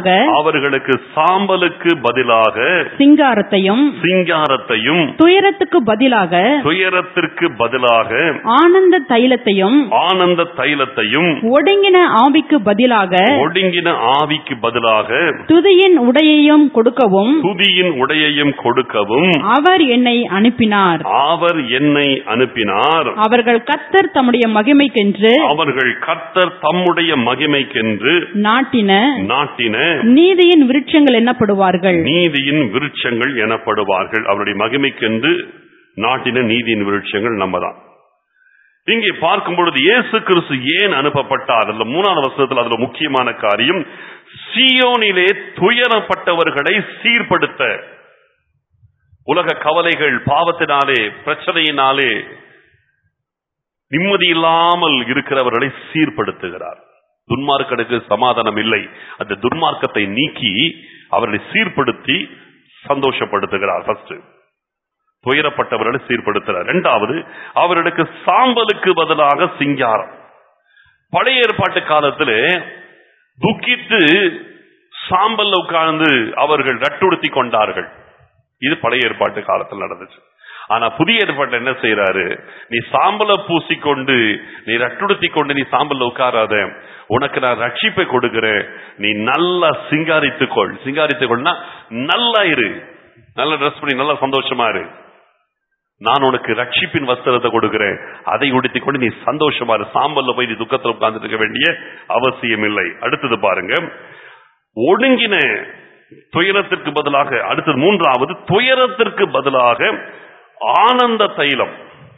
பதிலாக
சிங்காரத்தையும் துயரத்திற்கு பதிலாக
ஆனந்த தைலத்தையும் ஒடுங்கின ஆவிக்கு பதிலாக துதியின் உடையையும் கொடுக்கவும் அவர் என்னை அனுப்பினார். அவர்கள் கர்த்தர் தம்முடைய மகிமைக்கென்று நாட்டின நீதியின் விருட்சங்கள் எனப்படுவார்கள். அவருடைய மகிமைக்கென்று நாட்டின நீதியின் விருட்சங்கள் நம்ம தான். இங்கே பார்க்கும் பொழுது இயேசு கிறிஸ்து ஏன் அனுப்பப்பட்டார்? அதுல 3வது வசனத்தில் அதுல முக்கியமான காரியம், சீயோனிலே துயரப்பட்டவர்களை சீர்படுத்த. உலக கவலைகள், பாவத்தினாலே, பிரச்சனையினாலே நிம்மதி இல்லாமல் இருக்கிறவர்களை சீர்படுத்துகிறார். துன்மார்க்கனுக்கு சமாதானம் இல்லை, அந்த துன்மார்க்கத்தை நீக்கி அவர்களை சீர்படுத்தி சந்தோஷப்படுத்துகிறார். ஃபர்ஸ்ட் துயரப்பட்டவர்களை சீர்படுத்துகிறார். 2வது அவர்களுக்கு சாம்பலுக்கு பதிலாக சிங்காரம். பழைய ஏற்பாட்டு காலத்திலே துக்கித்து சாம்பல் உட்கார்ந்து அவர்கள் ரட்டுடுத்தி கொண்டார்கள். இது பழைய ஏற்பாட்டு காலத்தில் நடந்துச்சு. ஆனா புதிய ஏற்பாட்டில் என்ன செய்யறாரு? நீ சாம்பலை பூசிக்கொண்டு, நீ ரட்டுடுத்தி கொண்டு நீ சாம்பல் உட்காராத, உனக்கு நான் ரட்சிப்பை கொடுக்கிறேன், நீ நல்லா சிங்காரித்துக்கொள்னா நல்லா இரு, நல்ல ட்ரெஸ் பண்ணி நல்லா சந்தோஷமா இரு, நான் உனக்கு ரட்சிப்பின் வஸ்திரத்தை கொடுக்கிறேன், அதை உடுத்திக் கொண்டு நீ சந்தோஷமா இரு. சாம்பல்ல போய் நீ துக்கத்தில் உட்கார்ந்துட்டு இருக்க வேண்டிய அவசியம் இல்லை. அடுத்தது பாருங்க, ஒடுங்கின துயரத்திற்கு பதிலாக, அடுத்தது 3வது துயரத்திற்கு பதிலாக ஆனந்த தைலம்.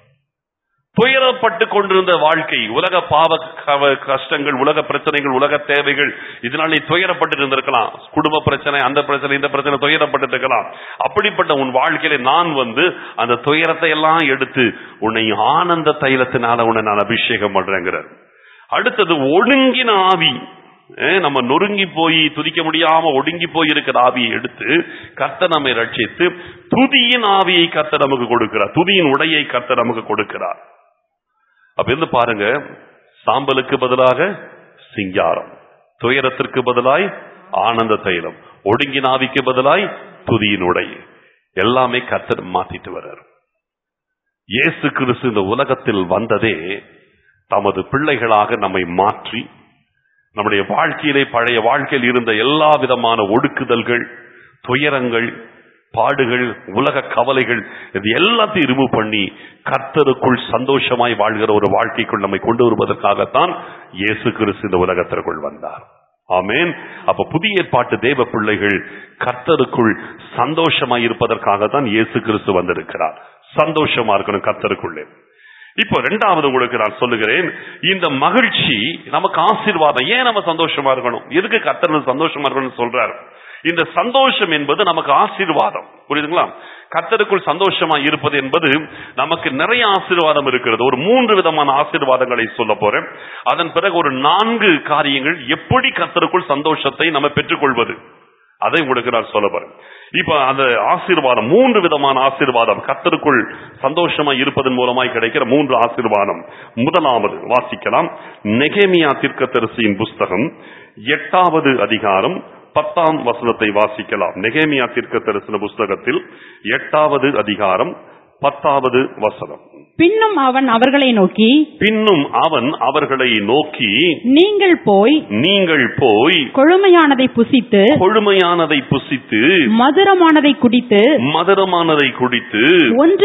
துயரப்பட்டு கொண்டிருந்த வாழ்க்கை, உலக பாவ கஷ்டங்கள், உலக பிரச்சனைகள், உலக தேவைகள், இதனால நீ துயரப்பட்டு இருந்திருக்கலாம். குடும்ப பிரச்சனை, அந்த பிரச்சனை, இந்த பிரச்சனை, துயரப்பட்டு இருக்கலாம். அப்படிப்பட்ட உன் வாழ்க்கையில நான் அந்த துயரத்தை எல்லாம் எடுத்து உன்னை ஆனந்த தைலத்தினால உன்னை நான் அபிஷேகம் பண்றேங்கிறார். அடுத்தது ஒடுங்கின ஆவி. நம்ம நொறுங்கி போய் துதிக்க முடியாம ஒடுங்கி போய் இருக்கிற ஆவியை எடுத்து கர்த்தர் நம்மை ரட்சித்து துதியின் ஆவியை கர்த்தர் நமக்கு கொடுக்கிறார், துதியின் உடையை கர்த்தர் நமக்கு கொடுக்கிறார். அப்ப இருந்து பாருங்க, சாம்பலுக்கு பதிலாக சிங்காரம், துயரத்திற்கு பதிலாய் ஆனந்த தைலம், ஒடுங்கின ஆவிக்கு பதிலாய் துதியின் உடை, எல்லாமே கர்த்தர் மாத்திட்டு வர்றார். இயேசு கிறிஸ்து இந்த உலகத்தில் வந்ததே தமது பிள்ளைகளாக நம்மை மாற்றி, நம்முடைய வாழ்க்கையிலே பழைய வாழ்க்கையில் இருந்த எல்லா விதமான ஒடுக்குதல்கள், துயரங்கள், பாடுகள், உலக கவலைகள், இது எல்லாத்தையும் ரிமூவ் பண்ணி கர்த்தருக்குள் சந்தோஷமாய் வாழ்கிற ஒரு வாழ்க்கைக்குள் நம்மை கொண்டு வருவதற்காகத்தான் இயேசு கிறிஸ்து இந்த உலகத்திற்குள் வந்தார். ஆமென். அப்ப புதிய ஏற்பாட்டு தேவ பிள்ளைகள் கர்த்தருக்குள் சந்தோஷமாய் இருப்பதற்காகத்தான் இயேசு கிறிஸ்து வந்திருக்கிறார். சந்தோஷமா இருக்கணும் கர்த்தருக்குள்ளே. இப்போ இரண்டாவது உங்களுக்கு நான் சொல்லுகிறேன், இந்த மகிழ்ச்சி நமக்கு ஆசீர்வாதம். ஏன் நம்ம சந்தோஷமா இருக்கணும்? எதுக்கு கர்த்தர் சந்தோஷமா இருக்கணும்னு சொல்றாரு? இந்த சந்தோஷம் என்பது நமக்கு ஆசீர்வாதம். புரியுதுங்களா? கர்த்தருக்குள் சந்தோஷமா இருப்பது என்பது நமக்கு நிறைய ஆசீர்வாதம் இருக்கிறது. ஒரு 3 விதமான ஆசீர்வாதங்களை சொல்ல போறேன். அதன் பிறகு ஒரு 4 காரியங்கள் எப்படி கர்த்தருக்குள் சந்தோஷத்தை நம்ம பெற்றுக்கொள்வது, அதை உங்களுக்கு நான் சொல்ல போறேன். இப்ப அந்த ஆசீர்வாதம், 3 விதமான ஆசீர்வாதம், கர்த்தருக்குள் சந்தோஷமா இருப்பதன் மூலமாய் கிடைக்கிற 3 ஆசீர்வாதம். முதலாவது வாசிக்கலாம். நெகேமியா தீர்க்கதரிசியின் புஸ்தகம் 8வது அதிகாரம் 10ஆம் வசனத்தை வாசிக்கலாம். நெகேமியா தீர்க்கதரிசன புஸ்தகத்தில் 8வது அதிகாரம் 10வது வசனம்.
பின்னும் அவன் அவர்களை நோக்கி நீங்கள் போய் கொழுமையானதை புசித்து மதுரமானதை குடித்து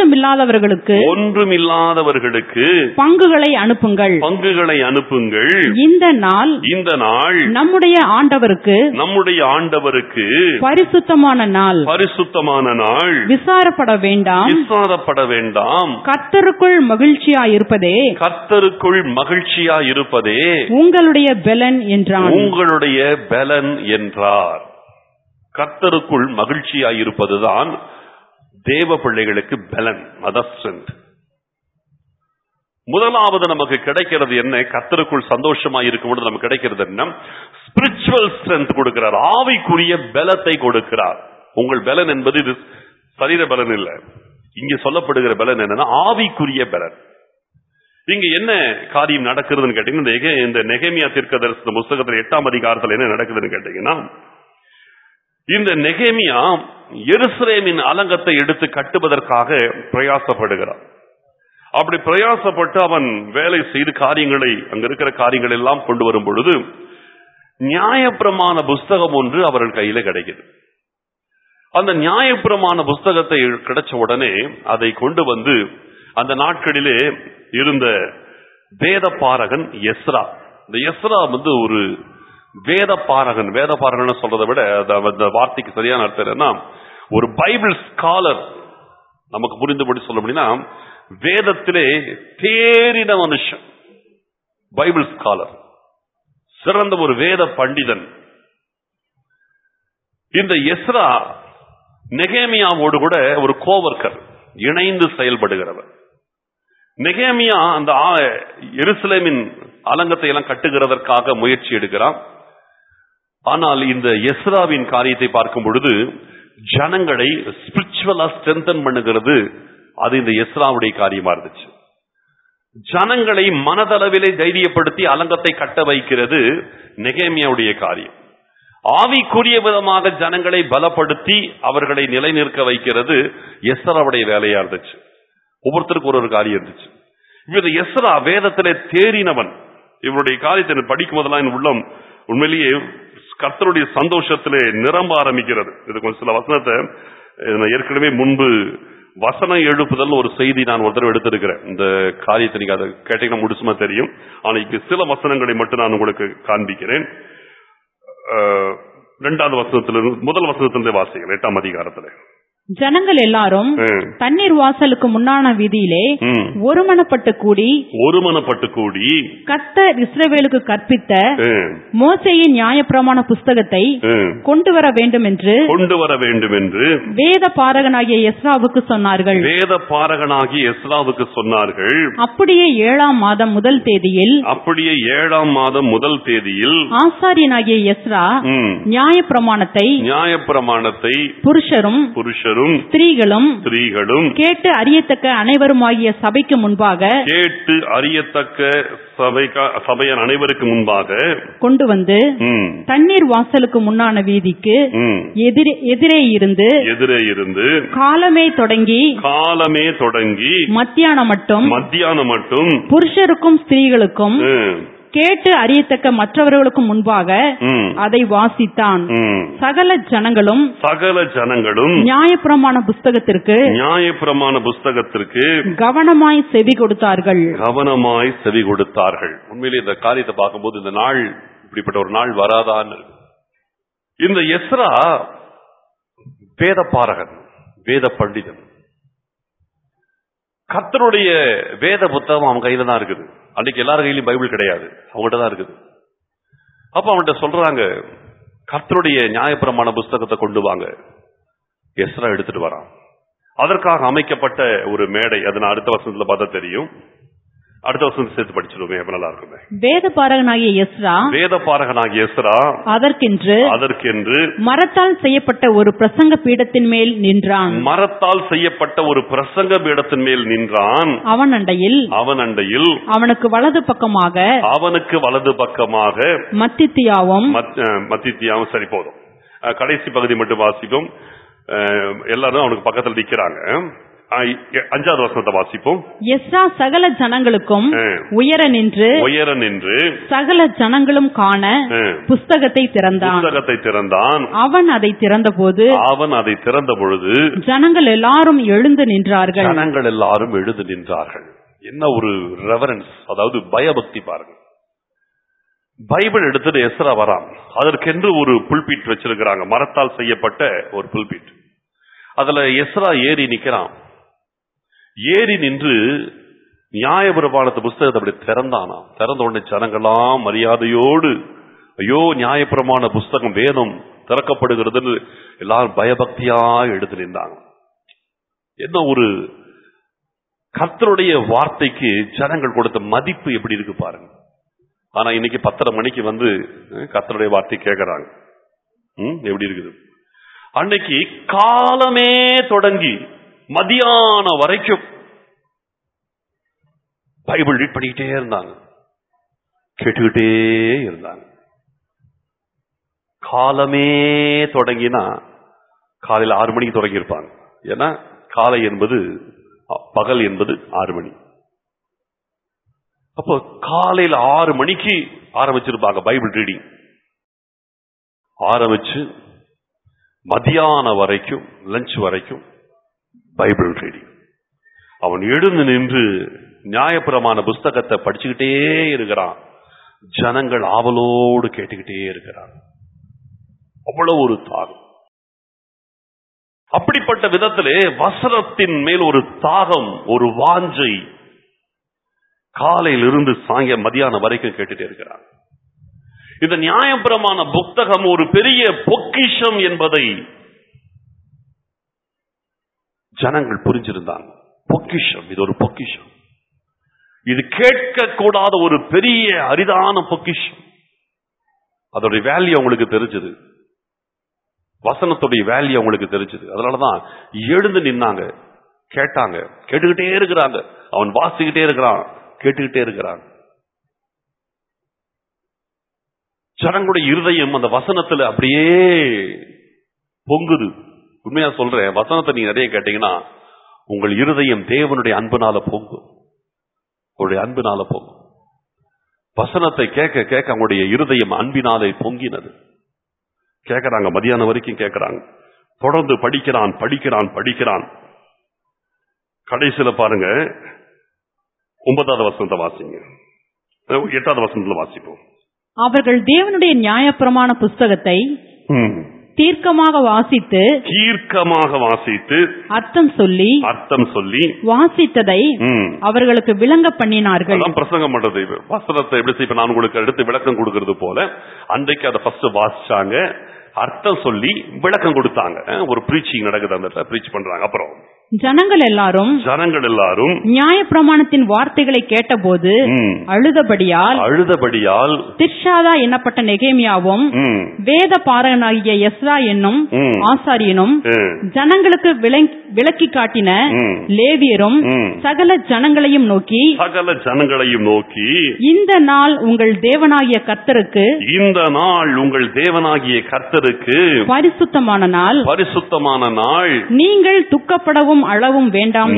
ஒன்றுமில்லாதவர்களுக்கு பங்குகளை அனுப்புங்கள். இந்த நாள் நம்முடைய ஆண்டவருக்கு பரிசுத்தமான நாள். விசாரப்பட வேண்டாம். கர்த்தருக்குள் மகிழ்ச்சியாயிருப்பதே உங்களுடைய பெலன் என்றார்.
கர்த்தருக்குள் மகிழ்ச்சியாயிருப்பதுதான் தேவ பிள்ளைகளுக்கு பலன். அதான் ஸ்ட்ரென்த். முதலாவது நமக்கு கிடைக்கிறது என்ன? கர்த்தருக்குள் சந்தோஷமா இருக்கும்போது நமக்கு கிடைக்கிறது என்ன? ஸ்பிரிச்சுவல் ஸ்ட்ரென்த் கொடுக்கிறார். ஆவிக்குரிய பலத்தை கொடுக்கிறார். உங்கள் பலன் என்பது இது சரீர பலன் இல்ல. இங்க சொல்லப்படுகிற பலன் என்னன்னா ஆவிக்குரிய பலன். இங்க என்ன காரியம் நடக்கிறதுன்னு கேட்டீங்கன்னா, இந்த நெகேமியா தீர்க்கதரிசன புஸ்தகத்தில் 8ஆம் அதிகாரத்தில் என்ன நடக்குதுன்னு கேட்டீங்கன்னா, இந்த நெகேமியா எருசலேமின் அலங்கத்தை எடுத்து கட்டுவதற்காக பிரயாசப்படுகிறார். அப்படி பிரயாசப்பட்டு அவன் வேலை செய்து காரியங்களை, அங்க இருக்கிற காரியங்கள் எல்லாம் கொண்டு வரும் பொழுது நியாயப்பிரமாண புஸ்தகம் ஒன்று அவர்கள் கையில கிடைக்குது. அந்த நியாயப்பிரமாண புஸ்தகத்தை கிடைச்ச உடனே அதை கொண்டு வந்து அந்த நாட்களிலே இருந்த வேத பாரகன் எஸ்ரா, இந்த எஸ்ரா வந்து ஒரு வேத பாரகன் சொல்றதை விட அந்த வார்த்தைக்கு சரியான அர்த்தம் என்னன்னா, ஒரு பைபிள் ஸ்காலர். நமக்கு புரிந்தபடி சொல்ல முடியும்னா, வேதத்திலே தேறின மனுஷன், பைபிள் ஸ்காலர், சிறந்த ஒரு வேத பண்டிதன். இந்த எஸ்ரா நெகேமியாவோடு கூட ஒரு கோவர்க்கர், இணைந்து செயல்படுகிறவர். நெகேமியா அந்த எருசலேமின் அலங்கத்தை எல்லாம் கட்டுகிறதற்காக முயற்சி எடுக்கிறான். ஆனால் இந்த எஸ்ராவின் காரியத்தை பார்க்கும் பொழுது ஜனங்களை ஸ்பிரிச்சுவலா ஸ்ட்ரென்தன் பண்ணுகிறது, அது இந்த எஸ்ராவுடைய காரியமா இருந்துச்சு. ஜனங்களை மனதளவிலே தைரியப்படுத்தி அலங்கத்தை கட்ட வைக்கிறது நெகேமியாவுடைய காரியம். ஆவிக்குரிய விதமாக ஜனங்களை பலப்படுத்தி அவர்களை நிலைநிற்க வைக்கிறது எஸ்ராவுடைய வேலையா இருந்துச்சு. ஒவ்வொருத்தருக்கு ஒரு காரியம் இருந்துச்சு. இவர் எஸ்ரா வேதத்திலே தேறினவன். இவருடைய காரியத்தை படிக்கும் போதெல்லாம் என் உள்ளம் உண்மையிலேயே கர்த்தருடைய சந்தோஷத்திலே நிரம்ப ஆரம்பிக்கிறது. இது கொஞ்சம் சில வசனத்தை ஏற்கனவே முன்பு வசனம் எழுப்புதல் ஒரு செய்தி நான் ஒரு தடவை எடுத்திருக்கிறேன். இந்த காரியத்தை நீங்க அதை கேட்டீங்கன்னா முடிச்சுமா தெரியும். ஆனா இப்ப சில வசனங்களை மட்டும் நான் உங்களுக்கு காண்பிக்கிறேன். 2வது வசனத்திலிருந்து முதல் வசனத்திலிருந்து வாசிக்கிறேன். 8ஆம் அதிகாரத்துல
ஜனங்கள் எல்லாரும் தண்ணீர் வாசலுக்கு முன்னான வீதியிலே ஒருமனப்பட்டு கூடி கர்த்தர் இஸ்ரவேலுக்கு கற்பித்த மோசேயின் நியாயப்பிரமாண புஸ்தகத்தை கொண்டு வர வேண்டும் என்று வேத பாரகனாகிய எஸ்ராவுக்கு சொன்னார்கள். அப்படியே 7ஆம் மாதம் முதல் தேதியில் ஆசாரியனாகிய எஸ்ரா நியாயப்பிரமாணத்தை புருஷரும் ஸ்திரீகளும் கேட்டு அறியத்தக்க அனைவருமாகிய சபைக்கு முன்பாக சபையின் அனைவருக்கு முன்பாக கொண்டு வந்து தண்ணீர் வாசலுக்கு முன்னான வீதிக்கு எதிரே இருந்து காலமே தொடங்கி மத்தியானம் மட்டும் புருஷருக்கும் ஸ்திரீகளுக்கும் கேட்டு அறியத்தக்க மற்றவர்களுக்கு முன்பாக அதை வாசித்தான். சகல ஜனங்களும் நியாயப்பிரமாண புஸ்தகத்திற்கு கவனமாய் செவி கொடுத்தார்கள்.
உண்மையிலே இந்த காரியத்தை பார்க்கும்போது இந்த நாள் இப்படிப்பட்ட ஒரு நாள் வராதான்னு. இந்த எஸ்ரா வேத பாரகன், வேத பண்டிதன். கர்த்தருடைய வேத புத்தகம் அவன் கையில தான் இருக்குது. அன்னைக்கு எல்லார் கையிலும் பைபிள் கிடையாது, அவங்ககிட்ட தான் இருக்குது. அப்ப அவன்கிட்ட சொல்றாங்க, கர்த்தருடைய நியாயப்பிரமாண புஸ்தகத்தை கொண்டு வாங்க. எஸ்ரா எடுத்துட்டு வரான். அதற்காக அமைக்கப்பட்ட ஒரு மேடை. அது நான் அடுத்த வசனத்துல பார்த்தா தெரியும். அடுத்த வருஷம் சேர்த்து படிச்சிடுவோமே, நல்லா இருக்குமே.
வேத பாரகனாகிய எஸ்ரா அதற்கென்று மரத்தால் செய்யப்பட்ட ஒரு பிரசங்க பீடத்தின் மேல் நின்றான். அவன் அண்டையில் அவனுக்கு வலது பக்கமாக மத்தித்தியாவும்
சரி போதும். கடைசி பகுதி மட்டும் வாசிப்போம். எல்லாரும் அவனுக்கு பக்கத்தில் நிற்கிறாங்க. 5வது வசனத்தை வாசிப்போம்.
எஸ்ரா சகல ஜனங்களுக்கும் உயர நின்று சகல ஜனங்களும் காண புஸ்தகத்தை திறந்தான். அவன் அதை திறந்த பொழுது ஜனங்கள் எல்லாரும் எழுந்து நின்றார்கள்.
என்ன ஒரு ரெவரன்ஸ், அதாவது பயபக்தி பாருங்க. பைபிள் எடுத்துட்டு எஸ்ரா வரான். அதற்கென்று ஒரு புல்பிட் வச்சிருக்கிறாங்க, மரத்தால் செய்யப்பட்ட ஒரு புல்பிட். அதுல எஸ்ரா ஏறி நிக்கிறான். ஏறி நின்று நியாயப்பிரமாணத்து புஸ்தகத்தை அப்படி திறந்தானா. திறந்த உடனே ஜனங்களாம் மரியாதையோடு, ஐயோ நியாயப்பிரமாண புஸ்தகம் வேதம் திறக்கப்படுகிறது எல்லாரும் பயபக்தியா எடுத்து நின்றாங்க. என்ன ஒரு கர்த்தருடைய வார்த்தைக்கு ஜனங்கள் கொடுத்த மதிப்பு எப்படி இருக்கு பாருங்க. ஆனா இன்னைக்கு 10:30 மணிக்கு வந்து கர்த்தருடைய வார்த்தை கேட்கறாங்க. எப்படி இருக்குது? அன்னைக்கு காலமே தொடங்கி மதியான வரைக்கும் பைபிள் ரீட் பண்ணிக்கிட்டே இருந்தாங்க, கேட்டுக்கிட்டே இருந்தாங்க. காலமே தொடங்கினா காலையில் 6 மணிக்கு தொடங்கி இருப்பாங்க. ஏன்னா காலை என்பது பகல் என்பது 6 மணி. அப்போ காலையில் 6 மணிக்கு ஆரம்பிச்சிருப்பாங்க பைபிள் ரீடிங். ஆரம்பிச்சு மதியான வரைக்கும், லஞ்ச் வரைக்கும் பைபிள் ரீடிங். அவன் எழுந்து நின்று நியாயப்பிரமாண புஸ்தகத்தை படிச்சுக்கிட்டே இருக்கிறான். ஜனங்கள் ஆவலோடு கேட்டுக்கிட்டே இருக்கிறான். அவ்வளவு ஒரு தாகம். அப்படிப்பட்ட விதத்திலே வசனத்தின் மேல் ஒரு தாகம், ஒரு வாஞ்சை காலையிலிருந்து சாயங்காலம் மதியானம் வரைக்கும் கேட்டுட்டே இருக்கிறான். இந்த நியாயப்பிரமாண புத்தகம் ஒரு பெரிய பொக்கிஷம் என்பதை ஜனங்கள் புரிஞ்சிருந்தாங்க. பொக்கிஷம், இது ஒரு பொக்கிஷம். இது கேட்க கூடாத ஒரு பெரிய அரிதான பொக்கிஷம். அதோடைய வேல்யூ அவங்களுக்கு தெரிஞ்சது. வசனத்துடைய வேல்யூ அவங்களுக்கு தெரிஞ்சது. அதனாலதான் எழுந்து நின்னாங்க, கேட்டாங்க, கேட்டுக்கிட்டே இருக்கிறாங்க. அவன் வாசிக்கிட்டே இருக்கிறான், கேட்டுக்கிட்டே இருக்கிறான். ஜனங்களுடைய இருதயம் அந்த வசனத்துல அப்படியே பொங்குது. உண்மையா சொல்றேன், வசனத்தை நீங்க நிறைய கேட்டீங்கன்னா உங்கள் இருதயம் தேவனுடைய அன்புனால பொங்கும். அவருடைய அன்புனால பொங்கும். வசனத்தை கேட்க கேட்க அவங்களுடைய இருதயம் அன்பினாலே பொங்கினது. கேட்கிறாங்க, மதியானம் வரைக்கும் கேட்கிறாங்க. தொடர்ந்து படிக்கிறான். கடைசியில பாருங்க, 9வது வசனத்தை வாசிங்க. 8வது வசனத்துல வாசிப்போம்.
அவர்கள் தேவனுடைய நியாயப்பிரமாண புஸ்தகத்தை தீர்க்கமாக வாசித்து அர்த்தம் சொல்லி வாசித்ததை அவர்களுக்கு விளங்க பண்ணினார்கள்.
பிரசங்கம் பண்றது வசனத்தை எப்படி இப்ப நான் உங்களுக்கு எடுத்து விளக்கம் கொடுக்கிறது போல அன்றைக்கு அதை ஃபர்ஸ்ட் வாசிச்சாங்க, அர்த்தம் சொல்லி விளக்கம் கொடுத்தாங்க. ஒரு பிரீச்சிங் நடக்குது, அந்த பிரீச் பண்றாங்க. அப்புறம்
ஜனங்கள் எல்லாரும் நியாயப்பிரமாணத்தின் வார்த்தைகளை கேட்டபோது அழுதபடியால் திர்ஷாதா என்னப்பட்ட நெகேமியாவும் வேத பாரகனாகிய எஸ்ரா என்னும் ஆசாரியனும் ஜனங்களுக்கு விளக்கி காட்டின லேவியரும் சகல ஜனங்களையும் நோக்கி இந்த நாள் உங்கள் தேவனாகிய கர்த்தருக்கு பரிசுத்தமான நாள், நீங்கள் துக்கப்படவும் அழவும்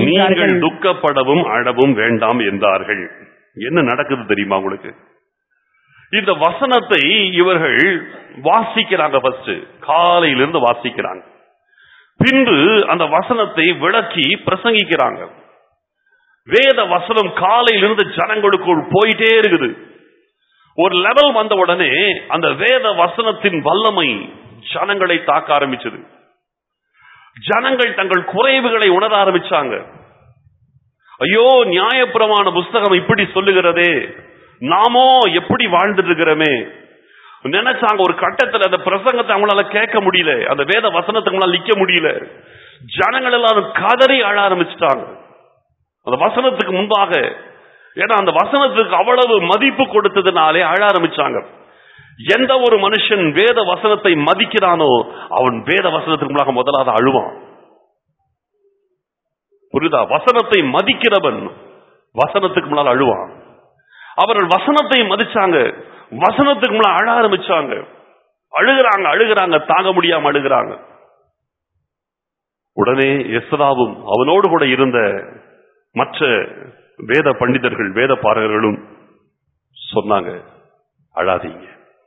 வேண்டாம் என்றார்கள்.
என்ன நடக்குது தெரியுமா உங்களுக்கு?
இந்த வசனத்தை இவர்கள் வாசிக்கிறாங்க. ஃபர்ஸ்ட் காலையிலிருந்து வாசிக்கிறாங்க. பின்பு அந்த வசனத்தை விளக்கி பிரசங்கிக்கிறாங்க. வேத வசனம் காலையிலிருந்து ஜனங்களுக்குள் போயிட்டே இருக்குது. ஒரு லெவல் வந்த உடனே அந்த வேத வசனத்தின் வல்லமை ஜனங்களை தாக்க ஆரம்பிச்சது. ஜனங்கள் தங்கள் குறைவுகளை உணர ஆரம்பிச்சாங்க. ஐயோ, நியாயப்பிரமாண புஸ்தகம் இப்படி சொல்லுகிறதே, நாமோ எப்படி வாழ்ந்துட்டு இருக்கிறோமே நினைச்சாங்க. ஒரு கட்டத்தில் அந்த பிரசங்கத்தை அவங்களால கேட்க முடியல, அந்த வேத வசனத்தை அவங்களால நிக்க முடியல. ஜனங்கள் எல்லாரும் கதறி அழ ஆரம்பிச்சுட்டாங்க அந்த வசனத்துக்கு முன்பாக. ஏன்னா அந்த வசனத்துக்கு அவ்வளவு மதிப்பு கொடுத்ததுனாலே அழ ஆரம்பிச்சாங்க. எந்த ஒரு மனுஷன் வேத வசனத்தை மதிக்கிறானோ அவன் வேத வசனத்துக்கு முன்னாக முதலாவது அழுவான். புரியுதா? வசனத்தை மதிக்கிறவன் வசனத்துக்கு முன்னால் அழுவான். அவர்கள் வசனத்தை மதிச்சாங்க, வசனத்துக்கு முன்னால் அழ ஆரம்பிச்சாங்க. அழுகிறாங்க, தாங்க முடியாம அழுகிறாங்க. உடனே எஸ்ராவும் அவனோடு கூட இருந்த மற்ற வேத பண்டிதர்கள், வேத பாரகர்களும் சொன்னாங்க, அழாதீங்க,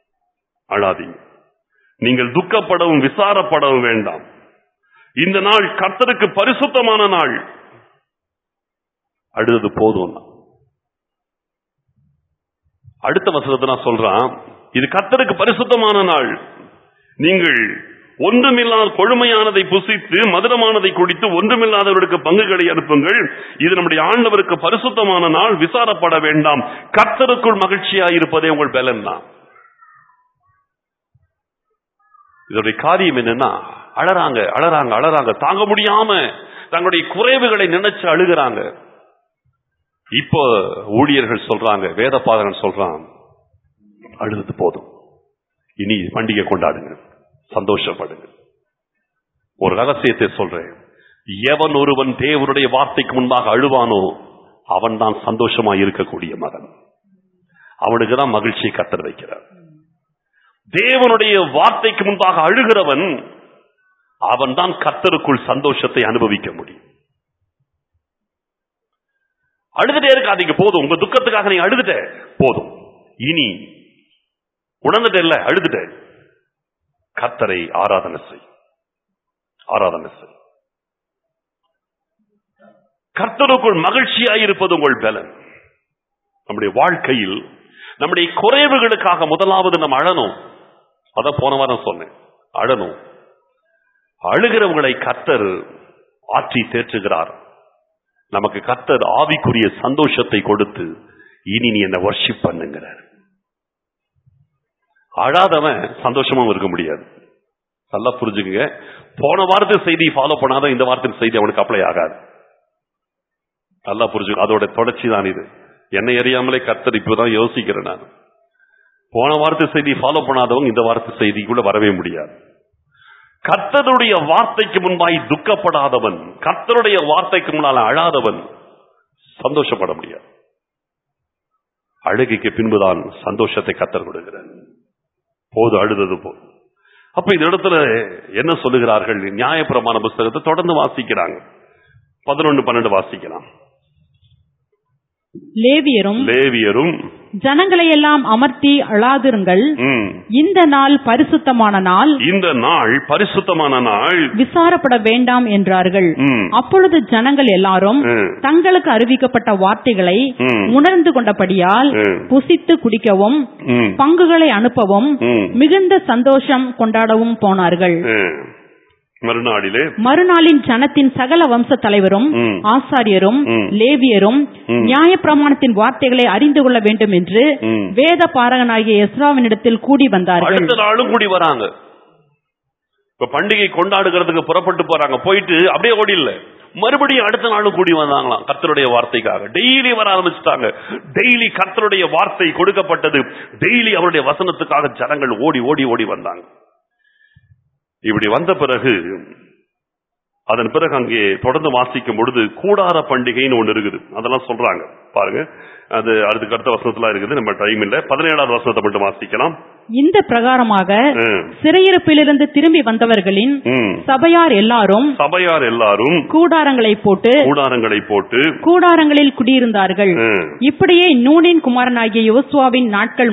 நீங்கள் துக்கப்படவும் விசாரப்படவும் வேண்டாம். இந்த நாள் கர்த்தருக்கு பரிசுத்தமான நாள். அழுது போதும். அடுத்த வசனத்தை நான் சொல்றான், இது கர்த்தருக்கு பரிசுத்தமான நாள். நீங்கள் ஒன்றுமில்லாத கொழுமையானதை புசித்து மதுரமானதை குடித்து ஒன்றுமில்லாதவர்களுக்கு பங்குகளை அனுப்புங்கள். இது நம்முடைய ஆண்டவருக்கு பரிசுத்தமான நாள், விசாரப்பட வேண்டாம். கர்த்தருக்குள் மகிழ்ச்சியாயிருப்பதே உங்கள் பலன் தான். இதோடைய காரியம் என்னன்னா, அழறாங்க, தாங்க முடியாம தங்களுடைய குறைவுகளை நினைச்சு அழுகிறாங்க. இப்போ ஊழியர்கள் சொல்றாங்க, வேத பாதகன் சொல்றான், அழுது போதும், இனி பண்டிகை கொண்டாடுங்க, சந்தோஷப்படுங்க. ஒரு ரகசியத்தை சொல்றேன், எவன் ஒருவன் தேவனுடைய வார்த்தைக்கு முன்பாக அழுவானோ அவன் தான் சந்தோஷமா இருக்கக்கூடிய மகன். அவனுக்கு தான் மகிழ்ச்சியை கர்த்தர் வைக்கிறார். தேவனுடைய வார்த்தைக்கு முன்பாக அழுகிறவன் அவன் தான் கர்த்தருக்குள் சந்தோஷத்தை அனுபவிக்க முடியும். அழுதுட்டே இருக்காதீங்க, போதும். உங்க துக்கத்துக்காக நீங்க அழுதுட்ட போதும், இனி உணர்ந்துட்ட இல்ல, அழுதுட்ட. கர்த்தரை ஆராதனை செய். கர்த்தருக்குள் மகிழ்ச்சியாயிருப்பது உங்கள் பலன். நம்முடைய வாழ்க்கையில் நம்முடைய குறைவுகளுக்காக முதலாவது நம்ம அழணும். அத போன வாரம் சொன்னேன், அழணும். அழுகிறவங்களை கர்த்தர் ஆற்றி தேற்றுகிறார். நமக்கு கர்த்தர் ஆவிக்குரிய சந்தோஷத்தை கொடுத்து, இனி நீ என்ன வர்ஷிப் பண்ணுங்கிறார். அழாதவன் சந்தோஷமா இருக்க முடியாது. நல்லா புரிஞ்சுங்க. போன வாரத்து செய்தி ஃபாலோ பண்ணாதான் இந்த வாரத்தின் செய்தி அவனுக்கு அப்ளை ஆகாது. நல்லா புரிஞ்சுங்க. அதோட தொடர்ச்சி தான் இது. என்னை அறியாமலே கர்த்தர் இப்பதான் யோசிக்கிறேன் நான். போன வாரத்து செய்தி ஃபாலோ பண்ணாதவங்க இந்த வாரத்து செய்திக்குள்ள வரவே முடியாது. கர்த்தருடைய வார்த்தைக்கு முன்பாய் துக்கப்படாதவன், கர்த்தருடைய வார்த்தைக்கு முன்னால அழாதவன் சந்தோஷப்பட முடியாது. அழுகைக்கு பின்புதான் சந்தோஷத்தை கர்த்தர் கொடுக்கிறார். போது, அழுதது போதும். அப்ப இந்த இடத்துல என்ன சொல்லுகிறார்கள்? நியாயப்பிரமாண புஸ்தகத்தை தொடர்ந்து வாசிக்கிறாங்க. 11-12 வாசிக்கலாம். லேவியரும்
ஜனங்களை எல்லாம் அமர்த்தி அழாதிருங்கள், இந்த நாள் பரிசுத்தமான நாள், விசாரப்பட வேண்டாம் என்றார்கள். அப்பொழுது ஜனங்கள் எல்லாரும் தங்களுக்கு அறிவிக்கப்பட்ட வார்த்தைகளை உணர்ந்து கொண்டபடியால் புசித்து குடிக்கவும் பங்குகளை அனுப்பவும் மிகுந்த சந்தோஷம் கொண்டாடவும் போனார்கள். மறுநாளின் ஜனத்தின் சகல வம்ச தலைவரும் ஆசாரியரும் லேவியரும் நியாயப்பிரமாணத்தின் வார்த்தைகளை அறிந்து கொள்ள வேண்டும் என்று வேத பாரகனாகிய எஸ்ராவினிடத்தில் கூடி வந்தார்கள்.
அடுத்த நாளும் கூடி வராங்க. இப்ப பண்டிகை கொண்டாடுகிறதுக்கு புறப்பட்டு போறாங்க. போயிட்டு அப்படியே ஓடி இல்ல, மறுபடியும் அடுத்த நாளும் கூடி வந்தாங்களாம் கர்த்தருடைய வார்த்தைக்காக. டெய்லி வர ஆரம்பிச்சுட்டாங்க. டெய்லி கர்த்தருடைய வார்த்தை கொடுக்கப்பட்டது. டெய்லி அவருடைய வசனத்துக்காக ஜனங்கள் ஓடி ஓடி ஓடி வந்தாங்க. இப்படி வந்த பிறகு அதன் பிறகு அங்கே தொடர்ந்து வாசிக்கும் பொழுது கூடார பண்டிகைன்னு ஒண்ணு இருக்குது. அதெல்லாம் சொல்றாங்க பாருங்க. அது அதுக்கு அடுத்த வசனத்துல இருக்குது. நம்ம டைம் இல்ல. 17வது வசனத்தை மட்டும் வாசிக்கலாம்.
இந்த பிரகாரமாக சிறையிருப்பிலிருந்து திரும்பி வந்தவர்களின் சபையார் எல்லாரும் கூடாரங்களை போட்டு கூடாரங்களில் குடியிருந்தார்கள். இப்படியே நூனின் குமாரனாகிய யோசுவாவின்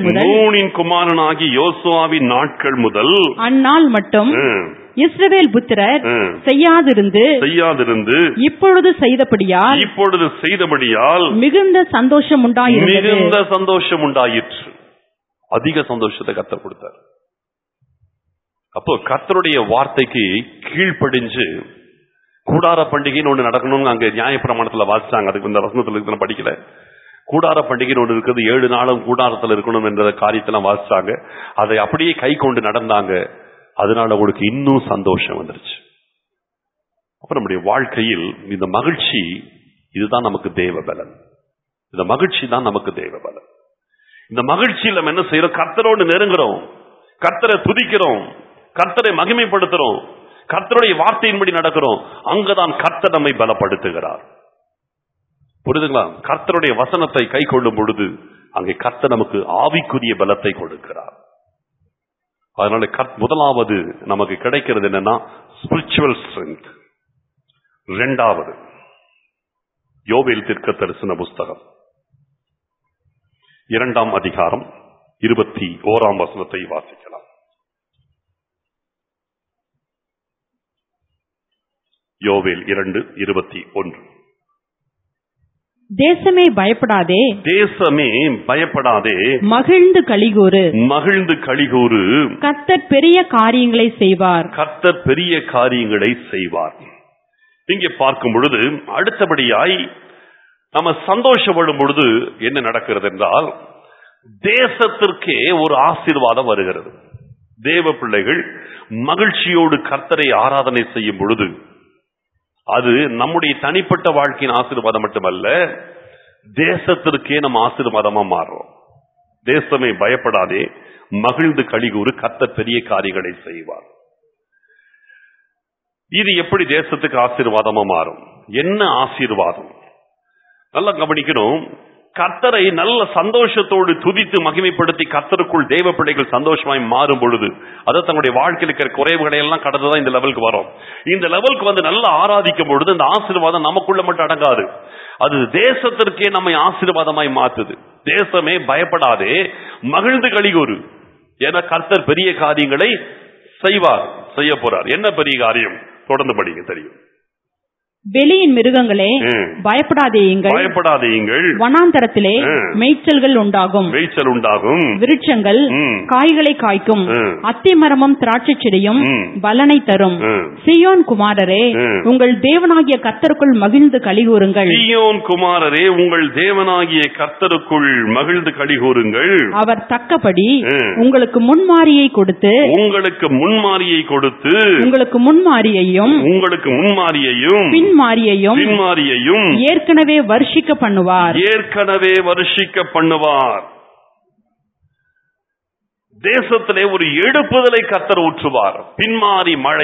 நாட்கள் முதல் அந்நாள் மட்டும் இஸ்ரவேல் புத்திரர் செய்யாதிருந்து இப்பொழுது செய்தபடியால் மிகுந்த சந்தோஷம் உண்டாயிற்று.
அதிக சந்தோஷத்தை கர்த்தர் கொடுத்தார். அப்போ கர்த்தருடைய வார்த்தைக்கு கீழ்ப்படிஞ்சு கூடார பண்டிகைன்னு ஒண்ணு நடக்கணும்னு அங்க நியாயப்பிரமாணத்துல வாசிச்சாங்க. அதுக்கு இந்த வசனத்துல படிக்கல. கூடார பண்டிகைன்னு ஒண்ணு இருக்குது, 7 நாளும் கூடாரத்துல இருக்கணும் என்ற காரியத்தெல்லாம் வாசிச்சாங்க. அதை அப்படியே கை கொண்டு நடந்தாங்க. அதனால அவங்களுக்கு இன்னும் சந்தோஷம் வந்துருச்சு. அப்ப நம்முடைய வாழ்க்கையில் இந்த மகிழ்ச்சி, இதுதான் நமக்கு தேவ பலன். இந்த மகிழ்ச்சி தான் நமக்கு தேவ பலன். இந்த மகிழ்ச்சியில் நம்ம என்ன செய்யறோம்? கர்த்தரோடு நெருங்குறோம், கர்த்தரை துதிக்கிறோம், கர்த்தரை மகிமைப்படுத்துறோம், கர்த்தருடைய வார்த்தையின்படி நடக்கிறோம். அங்கதான் கர்த்தர் நம்மை பலப்படுத்துகிறார். புரியுதுங்களா? கர்த்தருடைய வசனத்தை கை கொள்ளும் பொழுது அங்கே கர்த்தர் நமக்கு ஆவிக்குரிய பலத்தை கொடுக்கிறார். அதனால முதலாவது நமக்கு கிடைக்கிறது என்னன்னா ஸ்பிரிச்சுவல் ஸ்ட்ரெங்த். இரண்டாவது யோவேல் தீர்க்க தரிசன புஸ்தகம் 2ஆம் அதிகாரம் 21ஆம் வசனத்தை வாசிக்கலாம். யோவேல் 2:21.
தேசமே பயப்படாதே, மகிழ்ந்து கலிகூரு, கர்த்தர் பெரிய காரியங்களை செய்வார்.
இங்கே பார்க்கும் பொழுது அடுத்தபடியாய் நம்ம சந்தோஷப்படும் பொழுது என்ன நடக்கிறது என்றால், தேசத்திற்கே ஒரு ஆசீர்வாதம் வருகிறது. தேவ பிள்ளைகள் மகிழ்ச்சியோடு கர்த்தரை ஆராதனை செய்யும் பொழுது அது நம்முடைய தனிப்பட்ட வாழ்க்கையின் ஆசீர்வாதம் மட்டுமல்ல, தேசத்திற்கே நம்ம ஆசீர்வாதமா மாறும். தேசமே பயப்படாதே, மகிழ்ந்து கலிகூறு, கர்த்தர் பெரிய காரியங்களை செய்வார். இது எப்படி தேசத்துக்கு ஆசீர்வாதமா மாறும்? என்ன ஆசீர்வாதம்? நல்லா கவனிக்கணும். கர்த்தரை நல்ல சந்தோஷத்தோடு துதித்து மகிமைப்படுத்தி கர்த்தருக்குள் தேவ பிள்ளைகள் சந்தோஷமாய் மாறும் பொழுது, அதை தங்களுடைய வாழ்க்கையில் இருக்கிற குறைவுகளை எல்லாம் கடந்துதான் இந்த லெவலுக்கு வரும். இந்த லெவலுக்கு வந்து நல்லா ஆராதிக்கும் பொழுது இந்த ஆசீர்வாதம் நமக்குள்ள மட்டும் அடங்காது, அது தேசத்திற்கே நம்மை ஆசீர்வாதமாய் மாற்றுது. தேசமே பயப்படாதே, மகிழ்ந்து கலிகூறு, என கர்த்தர் பெரிய காரியங்களை செய்ய போறார். என்ன பெரிய காரியம்? தொடர்ந்து படிங்க, தெரியும்.
வெளியின் மிருகங்களே பயப்படாதேயுங்கள், வனாந்தரத்திலே மேய்ச்சல் உண்டாகும், விருட்சங்கள் காய்களை காய்க்கும், அத்தி மரமும் திராட்சை செடியும் பலனை தரும். சீயோன் குமாரரே, உங்கள் தேவனாகிய கர்த்தருக்குள் மகிழ்ந்து கலிகூறுங்கள். அவர் தக்கபடி உங்களுக்கு முன்மாரியை கொடுத்து உங்களுக்கு முன்மாரியையும் பின்மாரியையும் ஏற்கனவே வர்ஷிக்க பண்ணுவார்.
தேசத்திலே ஒரு எழுப்புதலை கர்த்தர் ஊற்றுவார். பின்மாறி மழை.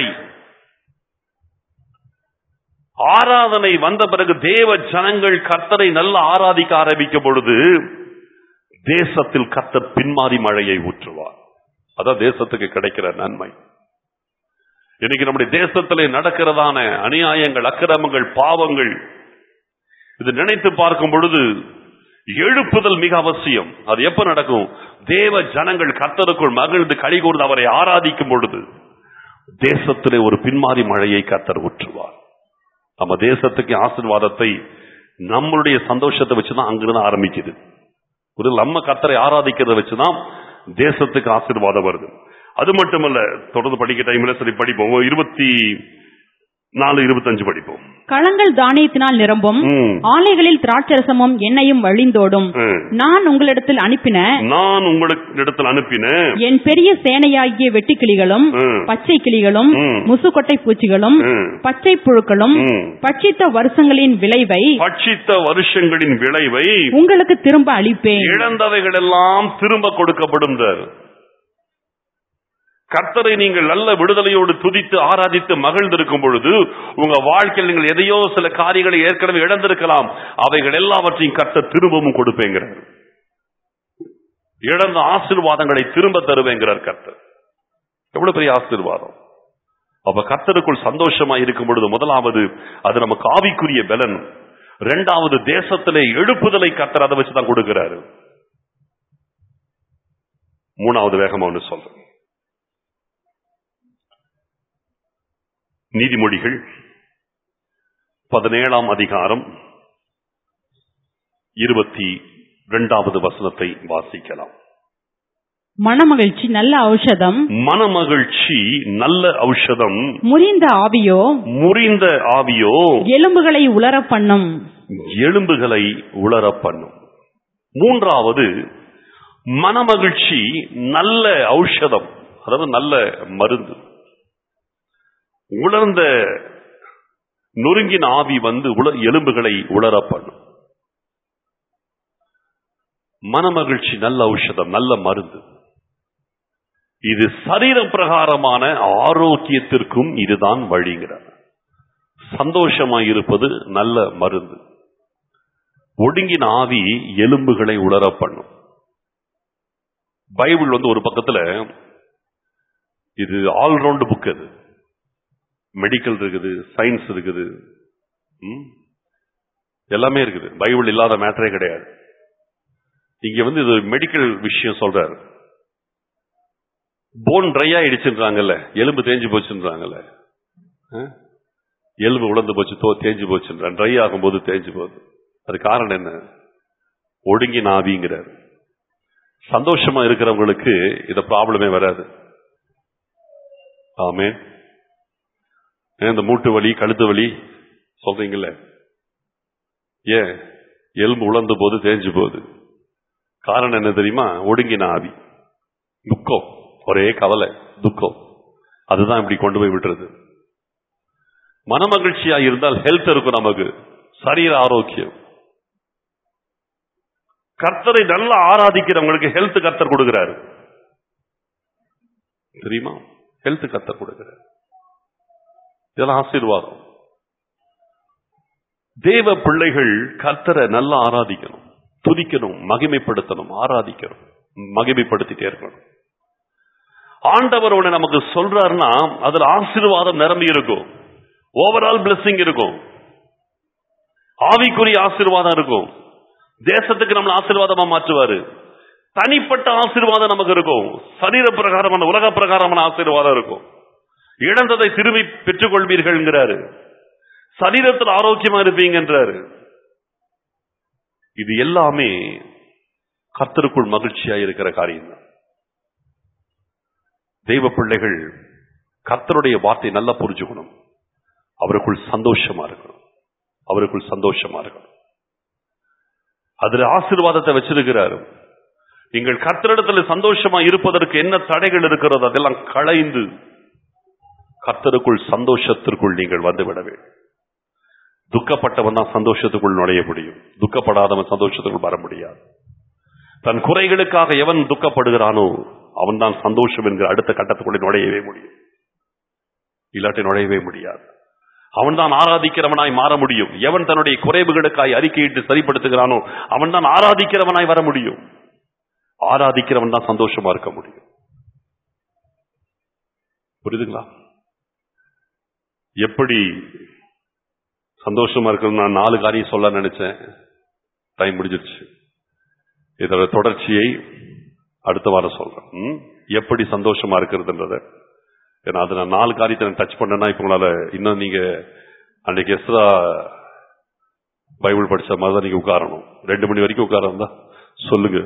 ஆராதனை வந்த பிறகு தேவ ஜனங்கள் கர்த்தரை நல்லா ஆராதிக்க ஆரம்பிக்கும் பொழுது தேசத்தில் கர்த்தர் பின்மாறி மழையை ஊற்றுவார். அதான் தேசத்துக்கு கிடைக்கிற நன்மை. இன்னைக்கு நம்முடைய தேசத்திலே நடக்கிறதான அநியாயங்கள், அக்கிரமங்கள், பாவங்கள், இது நினைத்து பார்க்கும் பொழுது எழுப்புதல் மிக அவசியம். அது எப்ப நடக்கும்? தேவ ஜனங்கள் கர்த்தருக்குள் மகிழ்ந்து கலிகூர்ந்து அவரை ஆராதிக்கும் பொழுது தேசத்திலே ஒரு பின்மாறி மழையை கர்த்தர் ஊற்றுவார். நம்ம தேசத்துக்கு ஆசீர்வாதத்தை நம்மளுடைய சந்தோஷத்தை வச்சுதான் அங்கிருந்து ஆரம்பிக்குது. ஒரு நம்ம கர்த்தரை ஆராதிக்கிறத வச்சுதான் தேசத்துக்கு ஆசீர்வாதம் வருது. அது மட்டுமல்ல, தொடர்ந்து படிக்க டைம்ல சரி படிப்போம். 24-25 படிப்போம்.
களங்கள் தானியத்தினால் நிரம்பும், ஆலைகளில் திராட்சரசமும் எண்ணெயும் வழிந்தோடும். நான் உங்களிடத்தில் அனுப்பின என் பெரிய சேனையாகிய வெட்டுக்கிளிகளும் பச்சை கிளிகளும் முசுக்கொட்டை பூச்சிகளும் பச்சை புழுக்களும் பட்சித்த வருஷங்களின் விளைவை உங்களுக்கு திரும்ப அளிப்பேன்.
இழந்தவைகள் எல்லாம் திரும்ப கொடுக்கப்படும். கர்த்தரை நீங்கள் நல்ல விடுதலையோடு துதித்து ஆராதித்து மகிழ்ந்திருக்கும் பொழுது உங்க வாழ்க்கையில் நீங்கள் எதையோ சில காரியங்களை ஏற்கனவே இழந்திருக்கலாம், அவைகள் எல்லாவற்றையும் கர்த்தர் திரும்பவும் கொடுப்பேங்கிறார். இழந்த ஆசீர்வாதங்களை திரும்ப தருவேங்கிறார் கர்த்தர். எவ்வளவு பெரிய ஆசீர்வாதம்! அப்ப கர்த்தருக்குள் சந்தோஷமா இருக்கும் பொழுது முதலாவது அது நமக்கு ஆவிக்குரிய பலன், இரண்டாவது தேசத்திலே எழுப்புதலை கர்த்தர் அதை வச்சுதான் கொடுக்கிறாரு. மூணாவது வேகமா ஒன்று சொல்றேன். நீதிமொழிகள் 17ஆம் அதிகாரம் 22வது வசனத்தை வாசிக்கலாம்.
மனமகிழ்ச்சி நல்ல ஔஷதம்,
மனமகிழ்ச்சி நல்ல ஔஷதம்,
முறிந்த ஆவியோ எலும்புகளை உலர பண்ணும்.
எலும்புகளை உலர பண்ணும். மூன்றாவது, மனமகிழ்ச்சி நல்ல ஔஷதம், அதாவது நல்ல மருந்து. உலர்ந்த நொறுங்கின ஆவி எலும்புகளை உலர பண்ணும். மனமகிழ்ச்சி நல்ல ஔஷதம், நல்ல மருந்து. இது சரீர பிரகாரமான ஆரோக்கியத்திற்கும் இதுதான் வழிங்கிறார். சந்தோஷமாயிருப்பது நல்ல மருந்து. ஒடுங்கின ஆவி எலும்புகளை உலர பண்ணும். பைபிள் ஒரு பக்கத்துல இது ஆல்ரவுண்ட் புக். அது மெடிக்கல் இருக்குது, சயின்ஸ் இருக்குது, எல்லாமே இருக்குது. பைபிள் இல்லாத மேட்டரே கிடையாது. இங்க இது மெடிக்கல் விஷயம் சொல்றாரு. போன் ட்ரை ஆயிடுச்சுன்றாங்கல்ல, எலும்பு தேஞ்சு போச்சுன்றாங்கல்ல, எலும்பு உலர்ந்து போச்சு, தேஞ்சு போச்சுன்ற, ட்ரை ஆகும்போது தேஞ்சு போகுது. அது காரணம் என்ன? ஒடுங்கின ஆவிங்கிறார். சந்தோஷமா இருக்கிறவங்களுக்கு இந்த ப்ராப்ளமே வராது. ஆமே. இந்த மூட்டு வலி, கழுத்து வலி சொல்றீங்கல்ல, ஏன் எலும்பு உலர்ந்த போது தேஞ்சு போகுது? காரணம் என்ன தெரியுமா? ஒடுங்கின ஆவி, துக்கம், ஒரே கவலை, துக்கம். அதுதான் இப்படி கொண்டு போய் விட்டுறது. மனமகிழ்ச்சியா இருந்தால் ஹெல்த் இருக்கும், நமக்கு சரீர ஆரோக்கியம். கர்த்தரை நல்லா ஆராதிக்கிறவங்களுக்கு ஹெல்த் கர்த்தர் கொடுக்கிறாரு, தெரியுமா? ஹெல்த் கர்த்தர் கொடுக்கிறார். இதெல்லாம் ஆசீர்வாதம். தேவ பிள்ளைகள் கர்த்தரை நல்லா ஆராதிக்கணும், துதிக்கணும், மகிமைப்படுத்தணும், ஆராதிக்கணும், மகிமைப்படுத்திட்டே இருக்கணும். ஆண்டவர் ஒண்ணு நமக்கு சொல்றாருன்னா அதுல ஆசீர்வாதம் நிரம்பி இருக்கும். ஓவரால் பிளெஸிங் இருக்கும், ஆவிக்குரிய ஆசீர்வாதம் இருக்கும். தேசத்துக்கு நம்மள ஆசீர்வாதமா மாற்றுவாரு. தனிப்பட்ட ஆசீர்வாதம் நமக்கு இருக்கும். சரீர பிரகாரமான, உலக பிரகாரமான ஆசீர்வாதம் இருக்கும். இழந்ததை திரும்பி பெற்றுக் கொள்வீர்கள். சரீரத்தில் ஆரோக்கியமா இருப்பீங்கன்றாரு. இது எல்லாமே கர்த்தருக்குள் மகிழ்ச்சியா இருக்கிற காரியம் தான். தெய்வ பிள்ளைகள் கர்த்தருடைய வார்த்தை நல்லா புரிஞ்சுக்கணும். அவருக்குள் சந்தோஷமா இருக்கணும், அவருக்குள் சந்தோஷமா இருக்கணும். அதுல ஆசீர்வாதத்தை வச்சிருக்கிறாரு. நீங்கள் கர்த்தரிடத்தில் சந்தோஷமா இருப்பதற்கு என்ன தடைகள் இருக்கிறதோ அதெல்லாம் களைந்து கர்த்தருக்குள் சந்தோஷத்திற்குள் நீங்கள் வந்துவிட வேண்டும். துக்கப்பட்டவன் தான் சந்தோஷத்துக்குள் நுழைய முடியும், துக்கப்படாதவன் சந்தோஷத்துக்குள் வர முடியாது. தன் குறைகளுக்காக எவன் துக்கப்படுகிறானோ அவன் தான் சந்தோஷம் என்கிற அடுத்த கட்டத்துக்குள்ளே நுழையவே முடியும், இல்லாட்டி நுழையவே முடியாது. அவன் தான் ஆராதிக்கிறவனாய் மாற முடியும். எவன் தன்னுடைய குறைவுகளுக்காய் அறிக்கையிட்டு சரிப்படுத்துகிறானோ அவன் தான் ஆராதிக்கிறவனாய் வர முடியும். ஆராதிக்கிறவன் தான் சந்தோஷமா இருக்க முடியும். புரியுதுங்களா? எப்படி சந்தோஷமா இருக்கிறது? நான் 4 காரியம் சொல்ல நினைச்சேன், டைம் முடிஞ்சிருச்சு. இதோட தொடர்ச்சியை அடுத்த வாரம் சொல்றேன். எப்படி சந்தோஷமா இருக்கிறதுன்றத. ஏன்னா அது நான் 4 காரியத்தை டச் பண்ணேன்னா இப்ப உங்களால இன்னும் நீங்க அன்னைக்கு எஸ்ரா பைபிள் படிச்ச மாதிரி தான் நீங்க உட்காரணும். 2 மணி வரைக்கும் உட்கார்ந்தா சொல்லுங்க,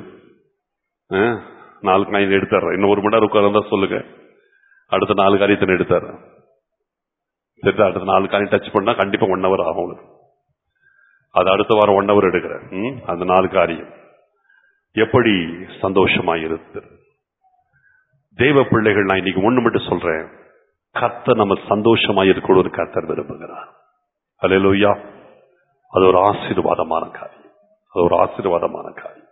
4 காரியம் எடுத்துறேன். இன்னும் 1 மணி நேரம் உட்கார்ந்தா சொல்லுங்க, அடுத்த 4 காரியத்தை எடுத்துறேன். அடுத்த 4 காரியம் டச் பண்ணா கண்டிப்பா 1 hour ஆகும். அது அடுத்த வாரம் 1 hour எடுக்கிறேன். அந்த 4 காரியம் எப்படி சந்தோஷமா இருக்கு. தேவ பிள்ளைகள், நான் இன்னைக்கு ஒண்ணு மட்டும் சொல்றேன், கர்த்தர் நம்ம சந்தோஷமா இருக்கிற ஒரு கர்த்தர் விரும்புகிறார். அல்லேலூயா. அது ஒரு ஆசீர்வாதமான காரியம், அது ஒரு ஆசீர்வாதமான காரியம்.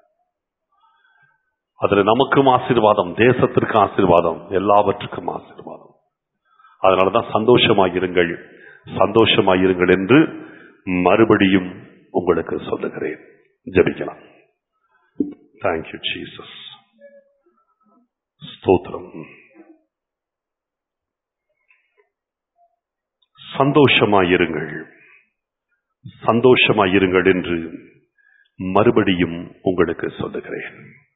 அதுல நமக்கும் ஆசீர்வாதம், தேசத்திற்கு ஆசீர்வாதம், எல்லாவற்றுக்கும் ஆசீர்வாதம். அதனாலதான் சந்தோஷமாயிருங்கள், சந்தோஷமாயிருங்கள் என்று மறுபடியும் உங்களுக்கு சொல்லுகிறேன். ஜெபிக்கலாம். Thank you, Jesus. ஸ்தோத்திரம். சந்தோஷமாயிருங்கள், சந்தோஷமாயிருங்கள் என்று மறுபடியும் உங்களுக்கு சொல்லுகிறேன்.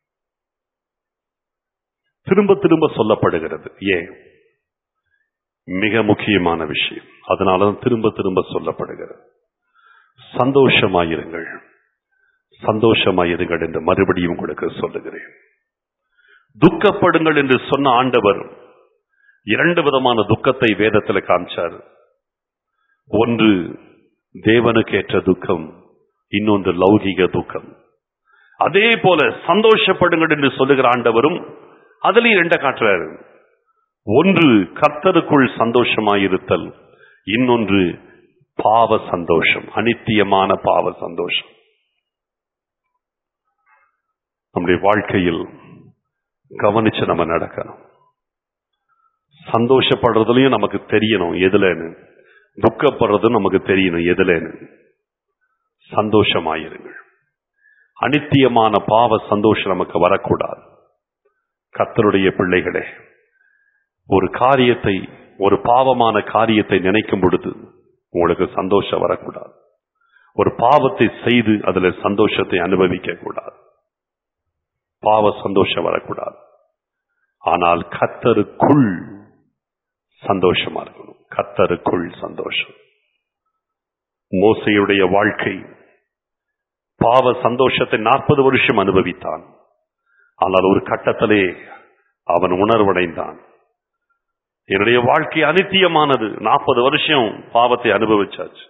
திரும்ப திரும்ப சொல்லப்படுகிறது. ஏன்? மிக முக்கியமான விஷயம். அதனாலதான் திரும்ப திரும்ப சொல்லப்படுகிறது. சந்தோஷமாயிருங்கள், சந்தோஷமாயிருங்கள் என்று மறுபடியும் உங்களுக்கு சொல்லுகிறேன். துக்கப்படுங்கள் என்று சொன்ன ஆண்டவர் இரண்டு விதமான துக்கத்தை வேதத்தில் காமிச்சார். ஒன்று தேவனுக்கு ஏற்ற துக்கம், இன்னொன்று லௌகிக துக்கம். அதே போல சந்தோஷப்படுங்கள் என்று சொல்லுகிற ஆண்டவரும் அதுலயும் ரெண்ட காட்டுறாரு. ஒன்று கர்த்தருக்குள் சந்தோஷமாயிருத்தல், இன்னொன்று பாவ சந்தோஷம், அனித்தியமான பாவ சந்தோஷம். நம்முடைய வாழ்க்கையில் கவனிச்சு நம்ம நடக்கணும். சந்தோஷப்படுறதுலயும் நமக்கு தெரியணும் எதுலன்னு, துக்கப்படுறதும் நமக்கு தெரியணும் எதுலன்னு. சந்தோஷமாயிருங்கள். அனித்தியமான பாவ சந்தோஷம் நமக்கு வரக்கூடாது. கர்த்தருடைய பிள்ளைகளே, ஒரு காரியத்தை, ஒரு பாவமான காரியத்தை நினைக்கும் பொழுது உங்களுக்கு சந்தோஷம் வரக்கூடாது. ஒரு பாவத்தை செய்து அதுல சந்தோஷத்தை அனுபவிக்க கூடாது. பாவ சந்தோஷம் வரக்கூடாது. ஆனால் கர்த்தருக்குள் சந்தோஷமா இருக்கணும். கர்த்தருக்குள் சந்தோஷம். மோசேயுடைய வாழ்க்கை, பாவ சந்தோஷத்தை 40 வருஷம் அனுபவித்தான். ஆனால் ஒரு கட்டத்திலே அவன் உணர்வடைந்தான். என்னுடைய வாழ்க்கை அனித்தியமானது. 40 வருஷம் பாவத்தை அனுபவிச்சாச்சு.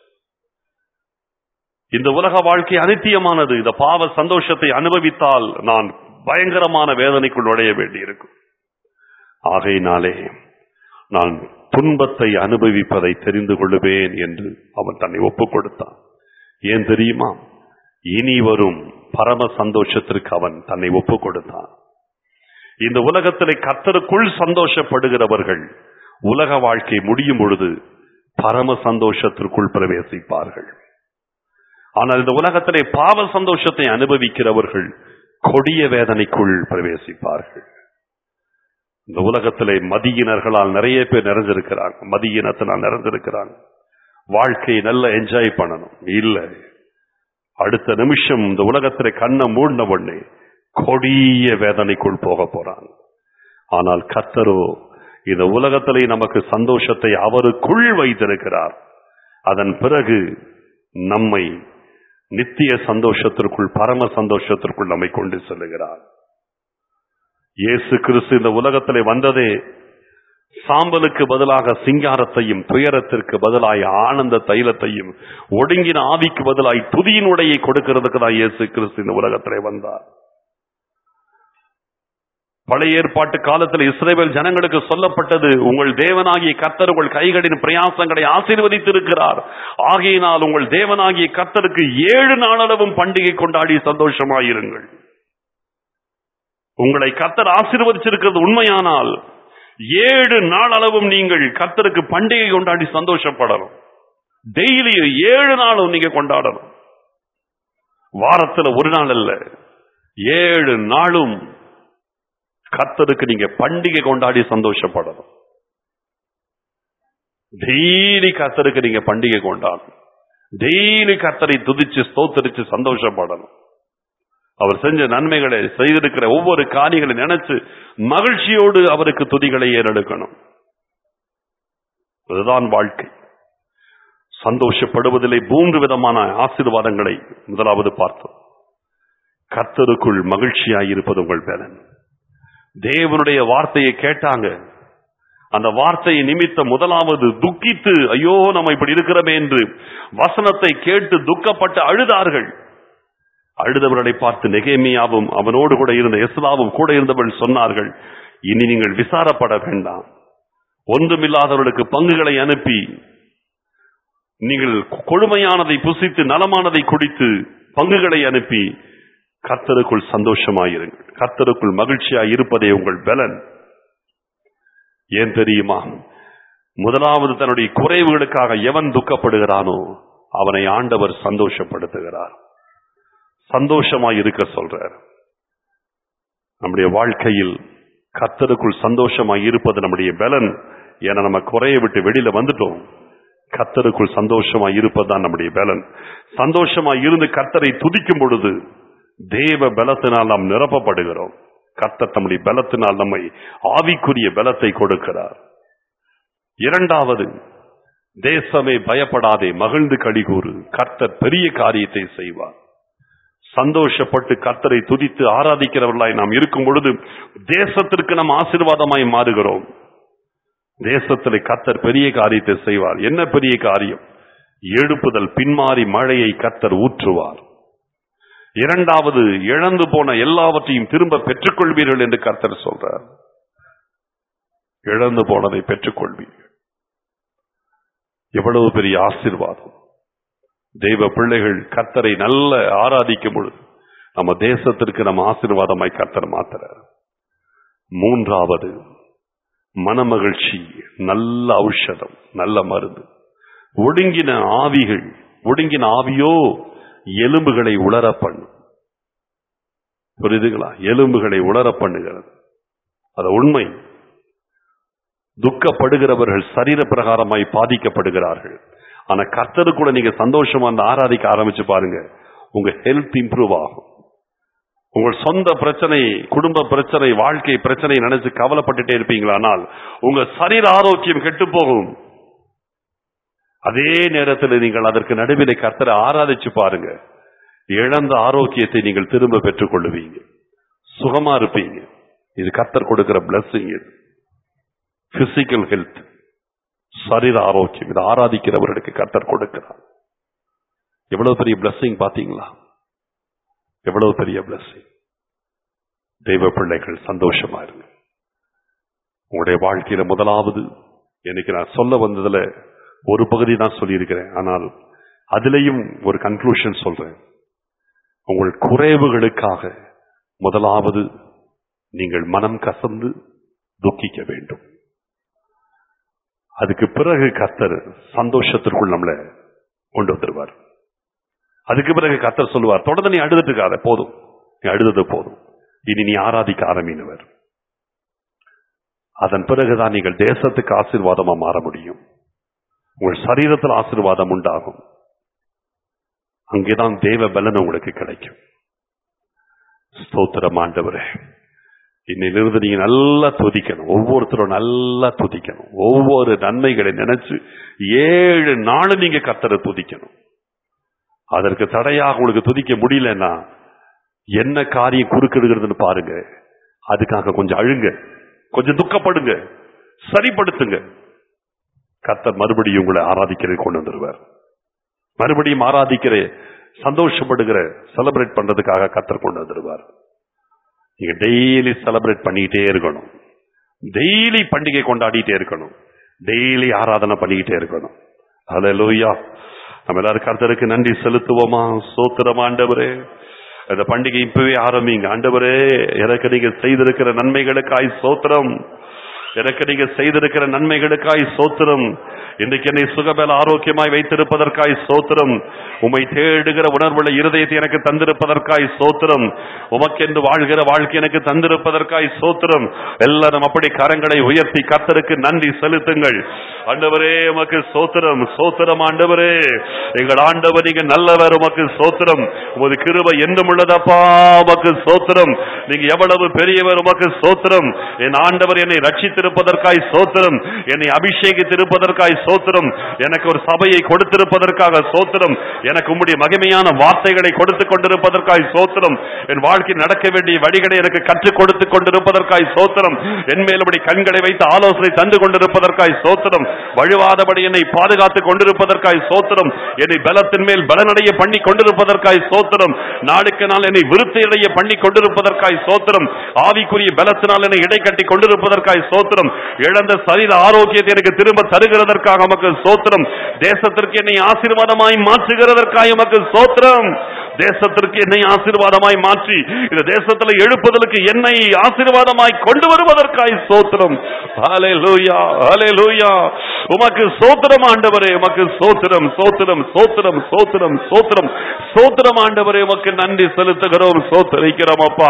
இந்த உலக வாழ்க்கை அனித்தியமானது. இந்த பாவ சந்தோஷத்தை அனுபவித்தால் நான் பயங்கரமான வேதனைக்குள் நுழைய வேண்டியிருக்கும். ஆகையினாலே நான் துன்பத்தை அனுபவிப்பதை தெரிந்து கொள்ளுவேன் என்று அவன் தன்னை ஒப்புக் கொடுத்தான். ஏன் தெரியுமா? இனி வரும் பரம சந்தோஷத்திற்கு அவன் தன்னை ஒப்புக் கொடுத்தான். இந்த உலகத்திலே கர்த்தருக்குள் சந்தோஷப்படுகிறவர்கள் உலக வாழ்க்கை முடியும் பொழுது பரம சந்தோஷத்திற்குள் பிரவேசிப்பார்கள். ஆனால் இந்த உலகத்திலே பாவ சந்தோஷத்தை அனுபவிக்கிறவர்கள் கொடிய வேதனைக்குள் பிரவேசிப்பார்கள். இந்த உலகத்திலே மதியினர்களால் நிறைய பேர் நிறைஞ்சிருக்கிறாங்க. மதியினத்தினால் நிறைஞ்சிருக்கிறாங்க. வாழ்க்கையை நல்லா என்ஜாய் பண்ணணும். இல்ல, அடுத்த நிமிஷம் இந்த உலகத்திலே கண்ணை மூடின உடனே கொடிய வேதனைக்குள் போக போறாங்க. ஆனால் கர்த்தரோ இந்த உலகத்திலே நமக்கு சந்தோஷத்தை அவருக்குள் வைத்திருக்கிறார். அதன் பிறகு நம்மை நித்திய சந்தோஷத்திற்குள், பரம சந்தோஷத்திற்குள் நம்மை கொண்டு செல்லுகிறார். இயேசு கிறிஸ்து இந்த உலகத்திலே வந்ததே சாம்பலுக்கு பதிலாக சிங்காரத்தையும், துயரத்திற்கு பதிலாய் ஆனந்த தைலத்தையும், ஒடுங்கின ஆவிக்கு பதிலாய் துதியினுடைய கொடுக்கிறதுக்கு தான் இயேசு கிறிஸ்து இந்த உலகத்திலே வந்தார். பழைய ஏற்பாட்டு காலத்தில் இஸ்ரவேல் ஜனங்களுக்கு சொல்லப்பட்டது, உங்கள் தேவனாகிய கர்த்தர் உங்கள் கைகளின் பிரயாசங்களை ஆசீர்வதித்திருக்கிறார். ஆகையினால் உங்கள் தேவனாகிய கர்த்தருக்கு 7 நாளளவும் பண்டிகை கொண்டாடி சந்தோஷமாயிருங்கள். உங்களை கர்த்தர் ஆசீர்வதிச்சிருக்கிறது உண்மையானால் 7 நாளளவும் நீங்கள் கர்த்தருக்கு பண்டிகை கொண்டாடி சந்தோஷப்படணும். டெய்லி 7 நாளும் நீங்க கொண்டாடணும். வாரத்துல ஒரு நாள் அல்ல, 7 நாளும் கர்த்தருக்கு நீங்க பண்டிகை கொண்டாடி சந்தோஷப்படணும். டெய்லி கர்த்தருக்கு நீங்க பண்டிகை கொண்டாடணும். டெய்லி கர்த்தரை துதிச்சு ஸ்தோத்திரிச்சு சந்தோஷப்படணும். அவர் செஞ்ச நன்மைகளை, செய்திருக்கிற ஒவ்வொரு காரியங்களை நினைச்சு மகிழ்ச்சியோடு அவருக்கு துதிகளை ஏறெடுக்கணும். அதுதான் வாழ்க்கை. சந்தோஷப்படுவதிலே 3 விதமான ஆசீர்வாதங்களை முதலாவது பார்த்தோம். கர்த்தருக்குள் மகிழ்ச்சியாயிருப்பது உங்கள் பலன். தேவனுடைய வார்த்தையை கேட்டாங்க. அந்த வார்த்தையை நிமித்தம் முதலாவது துக்கித்து, ஐயோ நம்ம இப்படி இருக்கிறோமே என்று வசனத்தை கேட்டு துக்கப்பட்டு அழுதார்கள். அழுதவர்களை பார்த்து நெகேமியாவும் அவனோடு கூட இருந்த எஸ்ராவும் கூட இருந்தவர்கள் சொன்னார்கள், இனி நீங்கள் விசாரப்பட வேண்டாம். ஒன்றுமில்லாதவர்களுக்கு பங்குகளை அனுப்பி நீங்கள் கொழுமையானதை புசித்து நலமானதை குடித்து பங்குகளை அனுப்பி கர்த்தருக்குள் சந்தோஷமாயிருங்கள். கர்த்தருக்குள் மகிழ்ச்சியாய் இருப்பதே உங்கள் பலன். ஏன் தெரியுமா? முதலாவது தன்னுடைய குறைவுகளுக்காக எவன் துக்கப்படுகிறானோ அவனை ஆண்டவர் சந்தோஷப்படுத்துகிறார். சந்தோஷமாய் இருக்க சொல்றார். நம்முடைய வாழ்க்கையில் கர்த்தருக்குள் சந்தோஷமாய் இருப்பது நம்முடைய பலன். ஏன்னா நம்ம குறைய விட்டு வெளியில வந்துட்டோம். கர்த்தருக்குள் சந்தோஷமாய் இருப்பதுதான் நம்முடைய பலன். சந்தோஷமாய் இருந்து கர்த்தரை துதிக்கும் பொழுது தேவ பலத்தினால் நாம் நிரப்பப்படுகிறோம். கர்த்தர் நம்முடைய பலத்தினால் நம்மை ஆவிக்குரிய பலத்தை கொடுக்கிறார். இரண்டாவது, தேசமே பயப்படாதே, மகிழ்ந்து களிகூறு, கர்த்தர் பெரிய காரியத்தை செய்வார். சந்தோஷப்பட்டு கர்த்தரை துதித்து ஆராதிக்கிறவர்களாய் நாம் இருக்கும் பொழுது தேசத்திற்கு நாம் ஆசீர்வாதமாய் மாறுகிறோம். தேசத்திலே கர்த்தர் பெரிய காரியத்தை செய்வார். என்ன பெரிய காரியம்? எழுப்புதல், பின்மாறி மழையை கர்த்தர் ஊற்றுவார். இரண்டாவது, இழந்து போன எல்லாவற்றையும் திரும்ப பெற்றுக்கொள்வீர்கள் என்று கர்த்தர் சொல்றார். இழந்து போனதை பெற்றுக்கொள்வீர்கள். எவ்வளவு பெரிய ஆசீர்வாதம்! தெய்வ பிள்ளைகள் கர்த்தரை நல்ல ஆராதிக்கும் பொழுது நம்ம தேசத்திற்கு நம்ம ஆசீர்வாதமாய் கர்த்தர் மாத்துறார். மூன்றாவது, மனமகிழ்ச்சி நல்ல ஔஷதம், நல்ல மருந்து. ஒடுங்கின ஆவியோ எலும்புகளை உலர பண்ணும். புரியுதுங்களா? எலும்புகளை உலர பண்ணுகிறது. அது உண்மை. துக்கப்படுகிறவர்கள் சரீர பிரகாரமாய் பாதிக்கப்படுகிறார்கள். ஆனா கர்த்தருக்குள்ள நீங்க சந்தோஷமா அந்த ஆராதிக்க ஆரம்பிச்சு பாருங்க, உங்க ஹெல்த் இம்ப்ரூவ் ஆகும். உங்கள் சொந்த பிரச்சனை, குடும்ப பிரச்சனை, வாழ்க்கை பிரச்சனை நினைச்சு கவலைப்பட்டுட்டே இருப்பீங்களானால் உங்க சரீர ஆரோக்கியம் கெட்டு போகும். அதே நேரத்தில் நீங்கள் அதற்கு நடுவிலே கர்த்தரை ஆராதிச்சு பாருங்க, இழந்த ஆரோக்கியத்தை நீங்கள் திரும்ப பெற்றுக் கொள்ளுவீங்க, சுகமா இருப்பீங்க. இது கர்த்தர் கொடுக்கிற பிளஸிங். இது பிசிக்கல் ஹெல்த், சரீர ஆரோக்கியம். இது ஆராதிக்கிறவர்களுக்கு கர்த்தர் கொடுக்கிறார். எவ்வளவு பெரிய பிளஸிங் பாத்தீங்களா? எவ்வளவு பெரிய பிளஸிங்! தெய்வ பிள்ளைகள் சந்தோஷமா இருங்க. உங்களுடைய வாழ்க்கையில முதலாவது, எனக்கு நான் சொல்ல வந்ததுல ஒரு பகுதி தான் சொல்லியிருக்கிறேன், ஆனால் அதிலையும் ஒரு கன்க்ளூஷன் சொல்றேன். உங்கள் குறைவுகளுக்காக முதலாவது நீங்கள் மனம் கசந்து துக்கிக்க வேண்டும். அதுக்கு பிறகு கர்த்தர் சந்தோஷத்திற்குள் நம்மளை கொண்டு வந்துருவார். அதுக்கு பிறகு கர்த்தர் சொல்லுவார், தொடர்ந்து நீ அழுதுட்டு இருக்காத, போதும், நீ அழுதது போதும், இனி நீ ஆராதிக்க ஆரம்பினவர். அதன் பிறகுதான் நீங்கள் தேசத்துக்கு ஆசீர்வாதமா மாற முடியும். உங்கள் சரீரத்தில் ஆசீர்வாதம் உண்டாகும். அங்கேதான் தேவ பலன் உங்களுக்கு கிடைக்கும். ஸ்தோத்திரம் ஆண்டவரே. இன்னிலிருந்து நீங்க நல்லா துதிக்கணும். ஒவ்வொருத்தரும் நல்லா துதிக்கணும். ஒவ்வொரு நன்மைகளை நினைச்சு 7 நாள் நீங்க கர்த்தரை துதிக்கணும். அதற்கு தடையாக உங்களுக்கு துதிக்க முடியலன்னா என்ன காரியம் குறுக்கிடுகிறதுன்னு பாருங்க. அதுக்காக கொஞ்சம் அழுங்க, கொஞ்சம் துக்கப்படுங்க, சரிப்படுத்துங்க. கர்த்தர் மறுபடியும் உங்களை ஆராதிக்கிற கொண்டு வந்துருவார். மறுபடியும் ஆராதிக்கிற, சந்தோஷப்படுகிற, செலிப்ரேட் பண்றதுக்காக கர்த்தர் கொண்டு வந்துருவார். நீங்க டெய்லி செலிப்ரேட் பண்ணிக்கிட்டே இருக்கணும். டெய்லி பண்டிகை கொண்டாடிட்டே இருக்கணும். டெய்லி ஆராதனை பண்ணிக்கிட்டே இருக்கணும். ஹல்லேலூயா. நம்ம எல்லாரும் கர்த்தருக்கு நன்றி செலுத்துவோமா? ஸ்தோத்திரம் ஆண்டவரே. இந்த பண்டிகை இப்பவே ஆரம்பிங்க. ஆண்டவரே, எனக்கு நீங்க செய்திருக்கிற நன்மைகளுக்காய் ஸ்தோத்திரம். எனக்கு நீங்க செய்திருக்கிற நன்மைகளுக்காய் ஸ்தோத்திரம். இன்றைக்கு என்னை சுகபல ஆரோக்கியமாய் வைத்திருப்பதற்காய் ஸ்தோத்திரம். உம்மை தேடுகிற உணர்வுள்ள இருதயத்தை எனக்கு தந்திருப்பதற்காய் ஸ்தோத்திரம். உமக்கென்று வாழ்கிற வாழ்க்கை எனக்கு தந்திருப்பதற்காய் ஸ்தோத்திரம். எல்லாரும் அப்படி கரங்களை உயர்த்தி கர்த்தருக்கு நன்றி செலுத்துங்கள். ஆண்டவரே, உமக்கு ஸ்தோத்திரம். ஸ்தோத்திரம் ஆண்டவரே. எங்கள் ஆண்டவர் நீங்க நல்லவர். உமக்கு ஸ்தோத்திரம். உமது கிருபை என்றும் உள்ளதப்பா. உமக்கு ஸ்தோத்திரம். நீங்க எவ்வளவு பெரியவர். உமக்கு ஸ்தோத்திரம். என் ஆண்டவர் என்னை ரட்சித்திருப்பதற்காய் ஸ்தோத்திரம். என்னை அபிஷேகித்திருப்பதற்காய் ஸ்தோத்திரம். எனக்கு ஒரு சபையை கொடுத்திருப்பதற்காக ஸ்தோத்திரம். எனக்கு உம்முடைய மகிமையான வார்த்தைகளை கொடுத்துக் கொண்டிருப்பதற்காய் ஸ்தோத்திரம். என் வாழ்க்கை நடக்க வேண்டிய வழிகளை எனக்கு கற்றுக் கொடுத்துக் கொண்டிருப்பதற்காய் ஸ்தோத்திரம். என் மேலுபடி கண்களை வைத்து ஆலோசனை தந்து கொண்டிருப்பதற்காய் ஸ்தோத்திரம். வழுவாதபடி என்னை பாதுகாத்துக் கொண்டிருப்பதற்காய் ஸ்தோத்திரம். என்னை பலத்தின் மேல் பலனடைய பண்ணி கொண்டிருப்பதற்காய் ஸ்தோத்திரம். நாளுக்கு நாள் என்னை விருத்தியடைய பண்ணி கொண்டிருப்பதற்காய் ஸ்தோத்திரம். ஆவிக்குரிய பலத்தினால் என்னை இடைக்கட்டி கொண்டிருப்பதற்காய் ஸ்தோத்திரம். இழந்த சரீர ஆரோக்கியத்தை எனக்கு திரும்ப தருகிறதற்காக உமக்கு ஸ்தோத்திரம். தேசத்திற்கு என்னை ஆசீர்வாதமாய் மாற்றுகிறதற்காக உமக்கு ஸ்தோத்திரம். தேசத்திற்கு என்னை ஆசீர்வாதமாய் மாற்றி இந்த தேசத்தில் எழுப்புதலுக்கு என்னை ஆசீர்வாதமாய் கொண்டு வருவதற்காய் ஸ்தோத்திரம். ஹல்லேலூயா, ஹல்லேலூயா. உமக்கு ஸ்தோத்திரம் ஆண்டவரே, உமக்கு ஸ்தோத்திரம், ஸ்தோத்திரம், ஸ்தோத்திரம், ஸ்தோத்திரம், ஸ்தோத்திரம், ஸ்தோத்திரம் ஆண்டவரே. உமக்கு நன்றி செலுத்துகிறோம், ஸ்தோத்திரிக்கிறோம் அப்பா.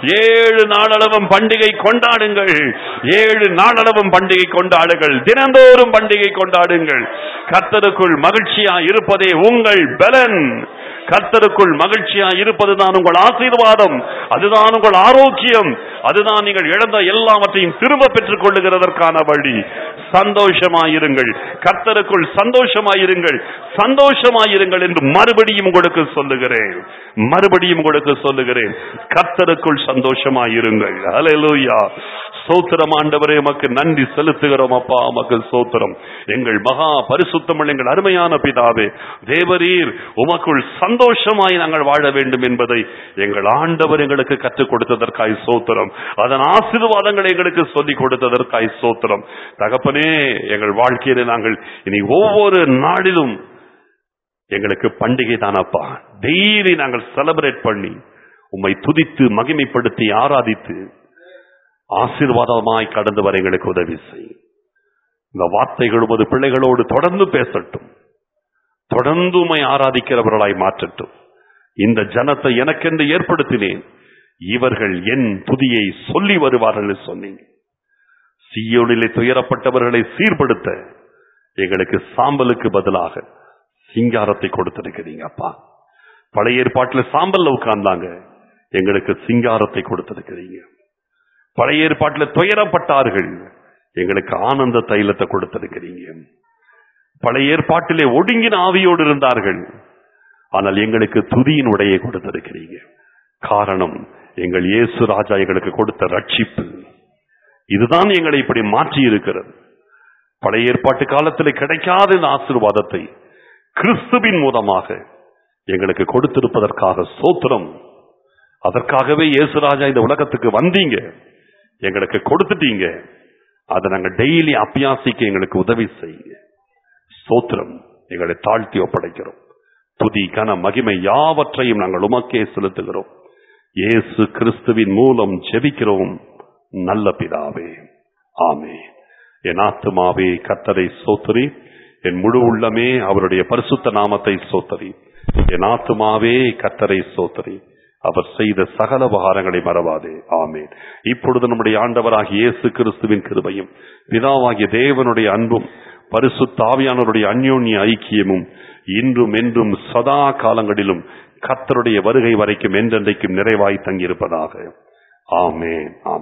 7 நாளளவும் பண்டிகை கொண்டாடுங்கள், 7 நாளளவும் பண்டிகை கொண்டாடுங்கள், தினந்தோறும் பண்டிகை கொண்டாடுங்கள். கர்த்தருக்குள் மகிழ்ச்சியா இருப்பதே உங்கள் பலன். கர்த்தருக்குள் மகிழ்ச்சியா இருப்பதுதான் உங்கள் ஆசீர்வாதம், அதுதான் உங்கள் ஆரோக்கியம், அதுதான் நீங்கள் இழந்த எல்லாவற்றையும் திரும்ப பெற்றுக் கொள்ளுகிறதற்கான வழி. சந்தோஷமாயிருங்கள், கர்த்தருக்குள் சந்தோஷமாயிருங்கள், சந்தோஷமாயிருங்கள் என்று மறுபடியும் உங்களுக்கு சொல்லுகிறேன், மறுபடியும் உங்களுக்கு சொல்லுகிறேன். கர்த்தருக்குள் சந்தோஷமாயிருங்கள். ஹல்லேலூயா. ஸ்தோத்திரம் ஆண்டவரே, உமக்கு நன்றி செலுத்துகிறோம் அப்பா. உமக்கு ஸ்தோத்திரம். எங்கள் மகா பரிசுத்தமுள்ள எங்கள் அருமையான பிதாவே, தேவரீர் உமக்குள் சந்தோஷமாய் நாங்கள் வாழ வேண்டும் என்பதை எங்கள் ஆண்டவர் எங்களுக்கு கற்றுக் கொடுத்ததற்காய் ஸ்தோத்திரம். அதன் ஆசீர்வாதங்களை எங்களுக்கு சொல்லிக் கொடுத்ததற்காய் ஸ்தோத்திரம். தகப்பனே, எங்கள் வாழ்க்கையில நாங்கள் இனி ஒவ்வொரு நாளிலும் எங்களுக்கு பண்டிகை தானப்பா. டெய்லி நாங்கள் செலிப்ரேட் பண்ணி உம்மை துதித்து மகிமைப்படுத்தி ஆராதித்து ஆசீர்வாதமாய் கடந்து வர எங்களுக்கு உதவி செய்யும். இந்த வார்த்தைகள் உமது பிள்ளைகளோடு தொடர்ந்து பேசட்டும், தொடர்ந்து உம்மை ஆராதிக்கிறவர்களாய் மாற்றட்டும். இந்த ஜனத்தை எனக்கென்று ஏற்படுத்தினேன், இவர்கள் என் துதியை சொல்லி வருவார்கள் சொன்னீங்க. சீயோனிலே துயரப்பட்டவர்களை சீர்படுத்த எங்களுக்கு சாம்பலுக்கு பதிலாக சிங்காரத்தை கொடுத்திருக்கிறீங்க அப்பா. பழைய ஏற்பாட்டில் சாம்பல்ல உட்கார்ந்தாங்க, எங்களுக்கு சிங்காரத்தை கொடுத்திருக்கிறீங்க. பழைய ஏற்பாட்டில் துயரப்பட்டார்கள், எங்களுக்கு ஆனந்த தைலத்தை கொடுத்திருக்கிறீங்க. பழைய ஏற்பாட்டிலே ஒடுங்கின ஆவியோடு இருந்தார்கள், ஆனால் எங்களுக்கு துதியின் உடையை கொடுத்திருக்கிறீங்க. காரணம், எங்கள் இயேசு ராஜா எங்களுக்கு கொடுத்த ரட்சிப்பு. இதுதான் எங்களை இப்படி மாற்றி இருக்கிறது. பழைய ஏற்பாட்டு காலத்தில் கிடைக்காத இந்த ஆசீர்வாதத்தை கிறிஸ்துவின் மூலமாக எங்களுக்கு கொடுத்திருப்பதற்காக ஸ்தோத்திரம். அதற்காகவே இயேசு ராஜா இந்த உலகத்துக்கு வந்தீங்க, எங்களுக்கு கொடுத்துட்டீங்க. அதை நாங்கள் டெய்லி அபியாசிக்க எங்களுக்கு உதவி செய்யுங்க. ஸ்தோத்திரம். எங்களை தாழ்த்தி ஒப்படைக்கிறோம். துதி கன மகிமை யாவற்றையும் நாங்கள் உமக்கே செலுத்துகிறோம். இயேசு கிறிஸ்துவின் மூலம் ஜெபிக்கிறோம் நல்ல பிதாவே, ஆமென். என் ஆத்துமாவே கர்த்தரை ஸ்தோத்திரி, என் முழு உள்ளமே அவருடைய பரிசுத்த நாமத்தை ஸ்தோத்திரி. என் ஆத்துமாவே கர்த்தரை ஸ்தோத்திரி, அவர் செய்த சகல உபகாரங்களை மறவாதே. ஆமென். இப்பொழுது நம்முடைய ஆண்டவராகிய இயேசு கிறிஸ்துவின் கிருபையும் பிதாவாகிய தேவனுடைய அன்பும் பரிசுத்த ஆவியானவருடைய அந்யோன்ய ஐக்கியமும் இன்றும் என்றும் சதா காலங்களிலும் கர்த்தருடைய வருகை வரைக்கும் என்றென்றைக்கும் நிறைவாய் தங்கியிருப்பதாக. ஆமென்.